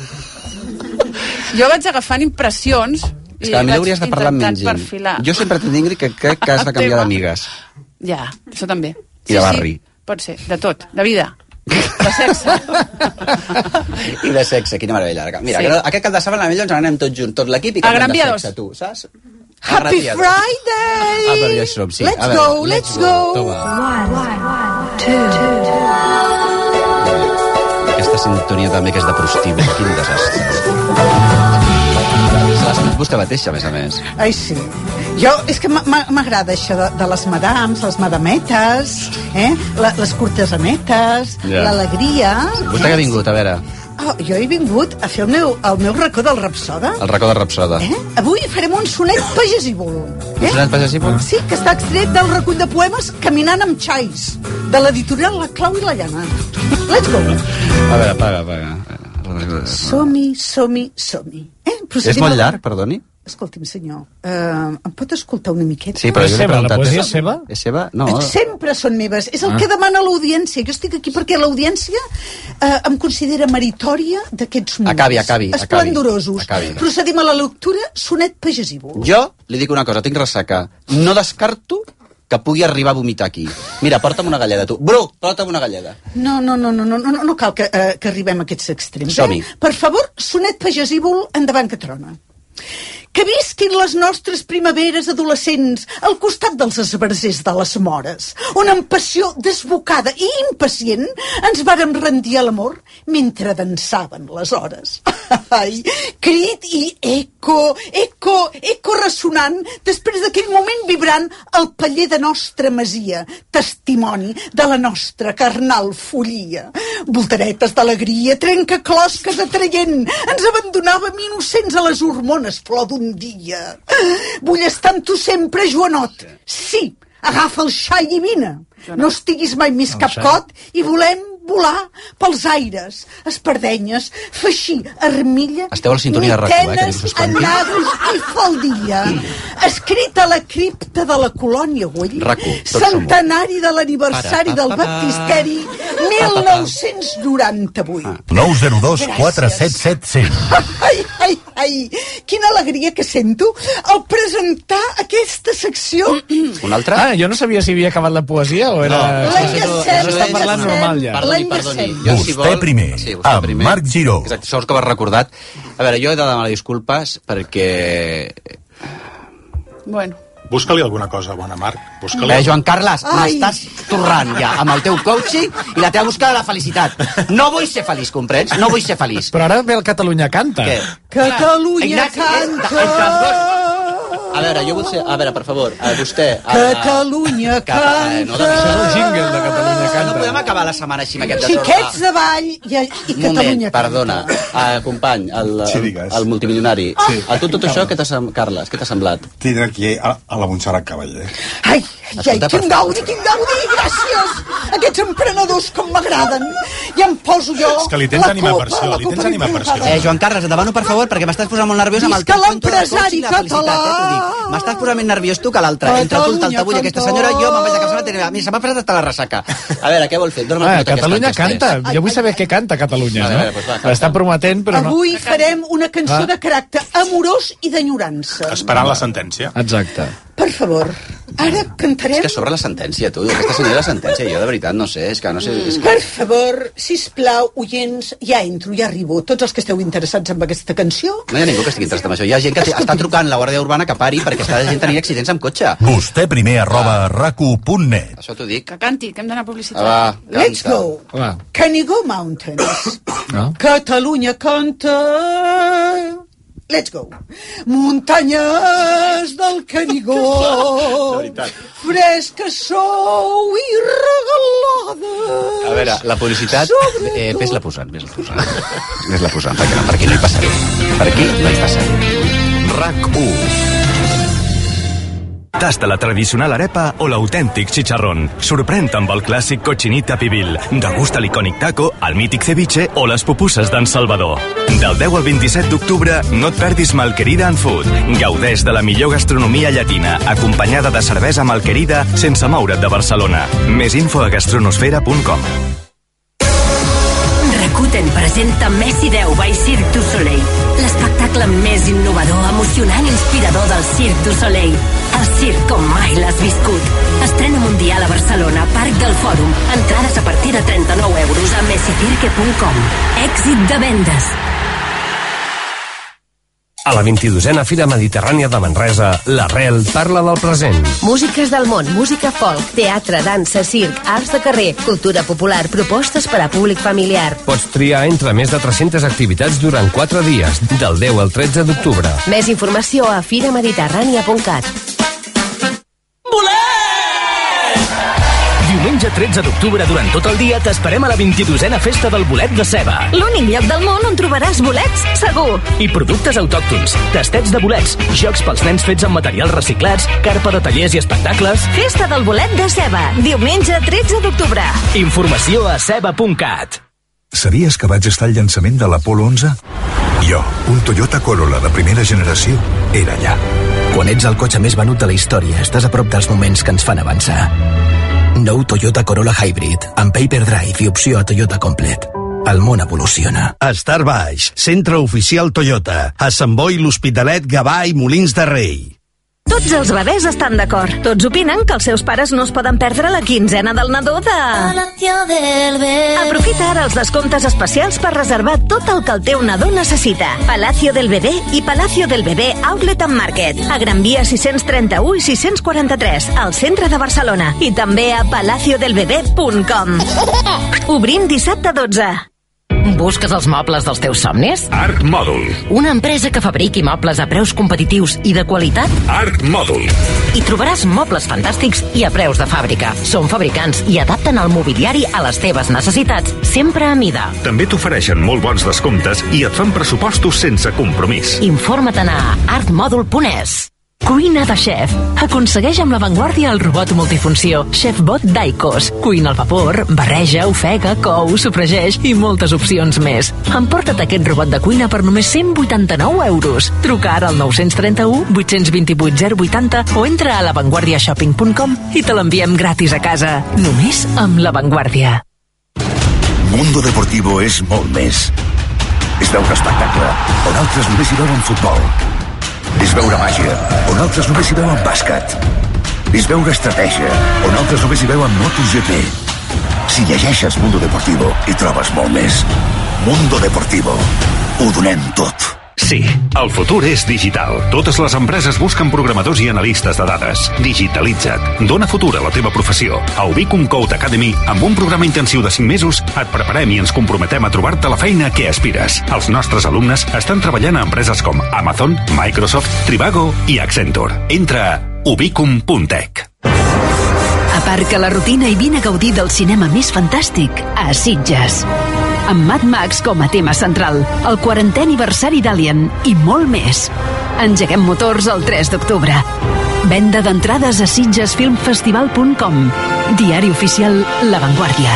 Jo vaig agafant impressions És i que a mi vaig hauries de parlar amb menys intentant gent. perfilar. Jo sempre t'he dit que crec que has de canviar d'amigues. Ja, això també. I de barri. Sí, pot ser, de tot, de vida, de sexe. I de sexe, quina meravella. Mira, Sí. sí. aquest cap de setmana millor ens anem tots junts, tot l'equip, i A canviem Gran de Via sexe, dos. tu, saps? A Happy Gran Via dos. Friday! Ah, però ja hi som, sí. Let's A veure, go, let's go. Toma. Aquesta sintonia també que és de prostíbul, quin desastre. Se l'ha escrit vostè mateixa, a més a més. Ai, sí. Jo, és que m'a- m'a- m'agrada això de, de les madams, les madametes, eh? La, les cortesanetes, Ja. l'alegria... Vostè que ha vingut, a veure, Oh, jo he vingut a fer el meu, el meu racó del Rapsoda. el racó de Rapsoda. Eh? Avui farem un sonet pagesívol. Un sonet pagesívol? Sí, que està extret del recull de poemes Caminant amb xais, de l'editorial La Clau i la Llana. Let's go. A veure, apaga, apaga. Som-hi, som-hi, som-hi. Eh? És molt llarg, perdoni? Escolti'm, senyor, uh, em pot escoltar una miqueta? Sí, però jo l'he preguntat. poesia és seva? És seva? No. Sempre són meves. És el Ah. que demana l'audiència. Jo estic aquí perquè l'audiència eh, em considera meritòria d'aquests moments. Acabi, acabi, acabi. Esplendorosos. Acabi. Procedim a la lectura, sonet pagesívol. Jo li dic una cosa, tinc ressaca. No descarto que pugui arribar a vomitar aquí. Mira, porta'm una galleda, tu. Bru, porta'm una galleda. No, no, no, no, no, no, no cal que, eh, que arribem a aquests extrems. Som-hi. Eh? Per favor, sonet pagesívol, endavant que trona. Que visquin les nostres primaveres adolescents al costat dels esbarzers de les mores, on amb passió desbocada i impacient ens vàrem rendir a l'amor mentre dansaven les hores. Ai, crit i eco, eco, eco ressonant després d'aquell moment vibrant al paller de nostra masia, testimoni de la nostra carnal follia. Voltaretes d'alegria, trencaclosques atraient, ens abandonàvem innocents a les hormones flor d'un dia. Vull estar amb tu sempre, Joanot. Sí, agafa el xai i vine. No estiguis mai més capcot i volem volar pels aires, espardenyes, feixir, armilla, Esteu a la sintonia de RAC u, eh, que ningú s'espanti. anagos i faldilla. Escrit a la cripta de la colònia Güell, RAC u, tots som-ho. centenari de l'aniversari Para, del pa, pa, pa. baptisteri, mil nou-cents noranta-vuit. nou zero dos quatre set set cent. Ai, ai, ai, quina alegria que sento al presentar aquesta secció. Un altre? Ah, jo no sabia si havia acabat la poesia o era... No. L'any de set, S'està l'any de parlant set. normal ja. Perdoni, L'any de perdoni. set. Jo, Vostè primer, sí, vostè amb primer. Marc Giró. Exacte, sort que ho has recordat. A veure, jo he de demanar disculpes perquè... Bueno. Busca-li alguna cosa bona, Marc. Busca-li... Eh, Joan Carles, Ai. m'estàs torrant ja amb el teu coaching i la teva busca de la felicitat. No vull ser feliç, comprens? No vull ser feliç. Però ara ve el Catalunya Canta. Què? Catalunya Ignasi, canta. entre els dos. A veure, jo vull ser... A veure, per favor, a vostè... A, Catalunya a, a, no, canta. Això és el jingle de Catalunya no Canta. podem acabar la setmana així amb aquest desordre. Xiquets de ball i, i Un Catalunya moment, canta. perdona, uh, company, el, Sí, el, digues. el multimilionari. Sí. A tu tot això, què t'ha semblat, Carles? Què t'ha semblat? Tindré aquí a, a la Montserrat Cavaller. Ai, ai, ai, Escolta, per quin favor. gaudi, quin gaudi, gràcies. Aquests emprenedors com m'agraden. Ja em poso jo És que li tens animaversió, li tens animaversió. Eh, Joan Carles, et demano per favor, perquè m'estàs posant molt nerviós amb el Visca teu conto de coach l'empresari i la felicitat, català! eh, t'ho dic. M'estàs posant més nerviós tu que l'altre. Entre tu, el taltabull, aquesta senyora, jo me'n vaig a casa, a mi se m'ha passat hasta la ressaca. A veure, què vol fer? Dóna'm Ah, el minut Catalunya aquests canta. tres. Jo vull saber què canta Catalunya, Vale, no? vale, pues va, canta. Està prometent, però no. Avui farem una cançó Va. de caràcter amorós i d'enyorança. Esperant la sentència. Exacte. Per favor, ara cantarem... És que sobre la sentència, tu, aquesta senyora la sentència, jo de veritat no sé, és que no sé... És que... Per favor, sisplau, oients, ja entro, ja arribo. Tots els que esteu interessats en aquesta canció... No hi ha ningú que estigui interessat en això. Hi ha gent que està trucant la Guàrdia Urbana que pari perquè està gent tenint accidents amb cotxe. Vostè primer arroba racu punt net. Això t'ho dic. Que canti, que hem d'anar a publicitat. Ah, va, Let's go. Va. Canigó Mountains. No? Catalunya canta... Let's go. Muntanyes del Canigó. Fresques sou i regalades. A veure, la publicitat, eh, ves-la posant, ves-la posant. Ves-la posant, perquè, per aquí no hi passaré. Per aquí no hi passaré. RAC u. Tasta la tradicional arepa o l'autèntic chicharrón. Sorprèn-te amb el clàssic cochinita pibil. Degusta l'icònic taco, el mític ceviche o les pupusses d'en Salvador. Del deu al vint-i-set d'octubre no et perdis Malquerida and Food. Gaudeix de la millor gastronomia llatina, acompanyada de cervesa Malquerida sense moure't de Barcelona. Més info a gastronosfera punt com. Rakuten presenta Messi deu by Cirque du Soleil. L'espectacle més innovador, emocionant i inspirador del Cirque du Soleil. El circ com mai l'has viscut. Estrena mundial a Barcelona, Parc del Fòrum. Entrades a partir de trenta-nou euros a messicirque punt com. Èxit de vendes. A la vint-i-dosena Fira Mediterrània de Manresa, l'Arrel parla del present. Músiques del món, música folk, teatre, dansa, circ, arts de carrer, cultura popular, propostes per a públic familiar. Pots triar entre més de tres-centes activitats durant quatre dies, del deu al tretze d'octubre. Més informació a fira mediterrània punt cat. Diumenge tretze d'octubre, durant tot el dia, t'esperem a la vint-i-dosena Festa del Bolet de Ceba. L'únic lloc del món on trobaràs bolets, segur. I productes autòctons, tastets de bolets, jocs pels nens fets amb materials reciclats, carpa de tallers i espectacles. Festa del Bolet de Ceba, diumenge tretze d'octubre. Informació a ceba punt cat. Sabies que vaig estar al llançament de l'Apolo onze? Jo, un Toyota Corolla de primera generació, era allà. Quan ets el cotxe més venut de la història, estàs a prop dels moments que ens fan avançar. Nou Toyota Corolla Hybrid, amb Paper Drive i opció a Toyota Complete. El món evoluciona. Estar Baix, centre oficial Toyota. A Sant Boi, l'Hospitalet, Gavà i Molins de Rei. Tots els bebès estan d'acord. Tots opinen que els seus pares no es poden perdre la quinzena del nadó de... Aprofita ara els descomptes especials per reservar tot el que el teu nadó necessita. Palacio del Bebé i Palacio del Bebé Outlet and Market. A Gran Via sis-cents trenta-u i sis-cents quaranta-tres, al centre de Barcelona. I també a palacio del bebé punt com. Obrim dissabte dotze. Busques els mobles dels teus somnis? Arc Mòdul. Una empresa que fabriqui mobles a preus competitius i de qualitat? Arc Mòdul. Hi trobaràs mobles fantàstics i a preus de fàbrica. Són fabricants i adapten el mobiliari a les teves necessitats, sempre a mida. També t'ofereixen molt bons descomptes i et fan pressupostos sense compromís. Informa't a artmòdul punt es. Cuina de xef. Aconsegueix amb l'avantguàrdia el robot multifunció Chefbot Daikos. Cuina al vapor, barreja, ofega, cou, sofregeix i moltes opcions més. Emporta't aquest robot de cuina per només cent vuitanta-nou euros. Truca ara al nou trenta-u, vuit dos vuit, zero vuitanta o entra a l'avantguàrdia shopping punt com i te l'enviem gratis a casa. Només amb l'Avantguàrdia. Mundo Deportivo és molt més. És veure espectacle, on altres només hi veuen futbol. És veure màgia, on altres només hi veuen bàsquet. És veure estratègia, on altres només hi veuen MotoGP. Si llegeixes Mundo Deportivo, hi trobes molt més. Mundo Deportivo. Ho donem tot. Sí, el futur és digital. Totes les empreses busquen programadors i analistes de dades. Digitalitza't. Dóna futur a la teva professió. A Ubicum Code Academy, amb un programa intensiu de cinc mesos, et preparem i ens comprometem a trobar-te la feina que aspires. Els nostres alumnes estan treballant a empreses com Amazon, Microsoft, Trivago i Accenture. Entra a ubicum punt tech. Aparca la rutina i vine a gaudir del cinema més fantàstic a Sitges. Amb Mad Max com a tema central, el quarantè aniversari d'Alien i molt més. Engeguem motors el tres d'octubre. Venda d'entrades a sitgesfilmfestival punt com. Diari oficial La Vanguardia.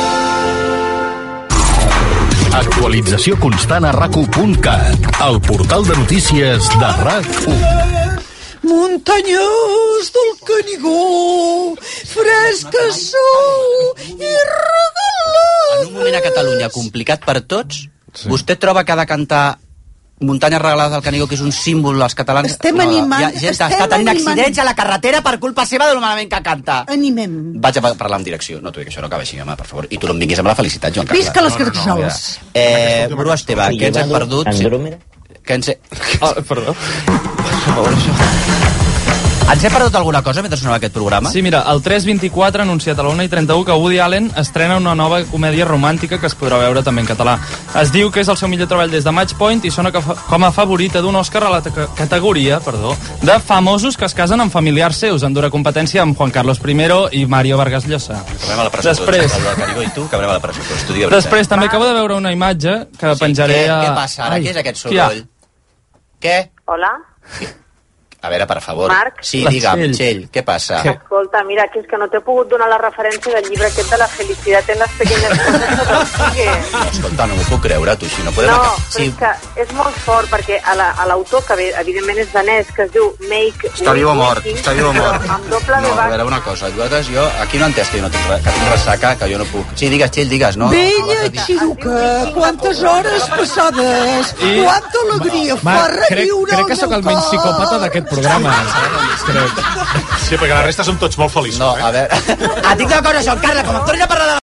Actualització constant a rac u punt cat, el portal de notícies de RAC u. Muntanyes del Canigó, fresca sou i regalat. En un moment a Catalunya complicat per tots, sí. Vostè troba que ha de cantar Muntanyes regalades del Canigó, que és un símbol dels catalans. Estem animant, hi ha gent estem està tenint animant. accidents a la carretera per culpa seva de lo malament que canta. Animem. Vaig a parlar amb direcció. No t'ho dic, això no acaba així, home, per favor. I tu no em vinguis amb la felicitat, Joan Carles. Visca les garzoles. Eh, Bru Esteve, què ens hem perdut? Andròmeda? Què ens he... Oh, perdó. Ens hem perdut alguna cosa mentre sonava aquest programa? Sí, mira, el tres vint-i-quatre ha anunciat a la una i trenta-u que Woody Allen estrena una nova comèdia romàntica que es podrà veure també en català. Es diu que és el seu millor treball des de Match Point i sona com a favorita d'un Òscar a la categoria perdó, de famosos que es casen amb familiars seus, en dura competència amb Juan Carlos primero i Mario Vargas Llosa. Acabarem a la presó. Després, tots, el Canigó i tu, acabarem a la presó. Tots, tu després també acabo de veure una imatge que sí, penjaré què, a... Què passa ara? Ai, què és aquest soroll? Què? Hola? A veure, per favor. Marc? Sí, digue'm, Txell, què passa? Que... Escolta, mira, que és que no t'he pogut donar la referència del llibre aquest de la felicitat en les pequeñas coses que t'explique. No, escolta, no m'ho puc creure, tu, si no podem... No, acabar. però sí. És que és molt fort, perquè a l'autor, la, que evidentment és danès, que es diu Make... Està viu o mort, està viu o mort. Amb doble no, de a veure, una cosa, nosaltres, jo, aquí no entès que jo no tinc, que tinc ressaca, que jo no puc... Sí, digues, Txell, digues, no? Vella xiruca, quantes hores passades, I... quanta alegria fa reviure crec que sóc el menys psicòpata d'aquest programa. Crec. Sí, perquè la resta som tots molt feliços. No, a veure... Ah, tinc una cosa, Joan Carles, com em tornis a parlar de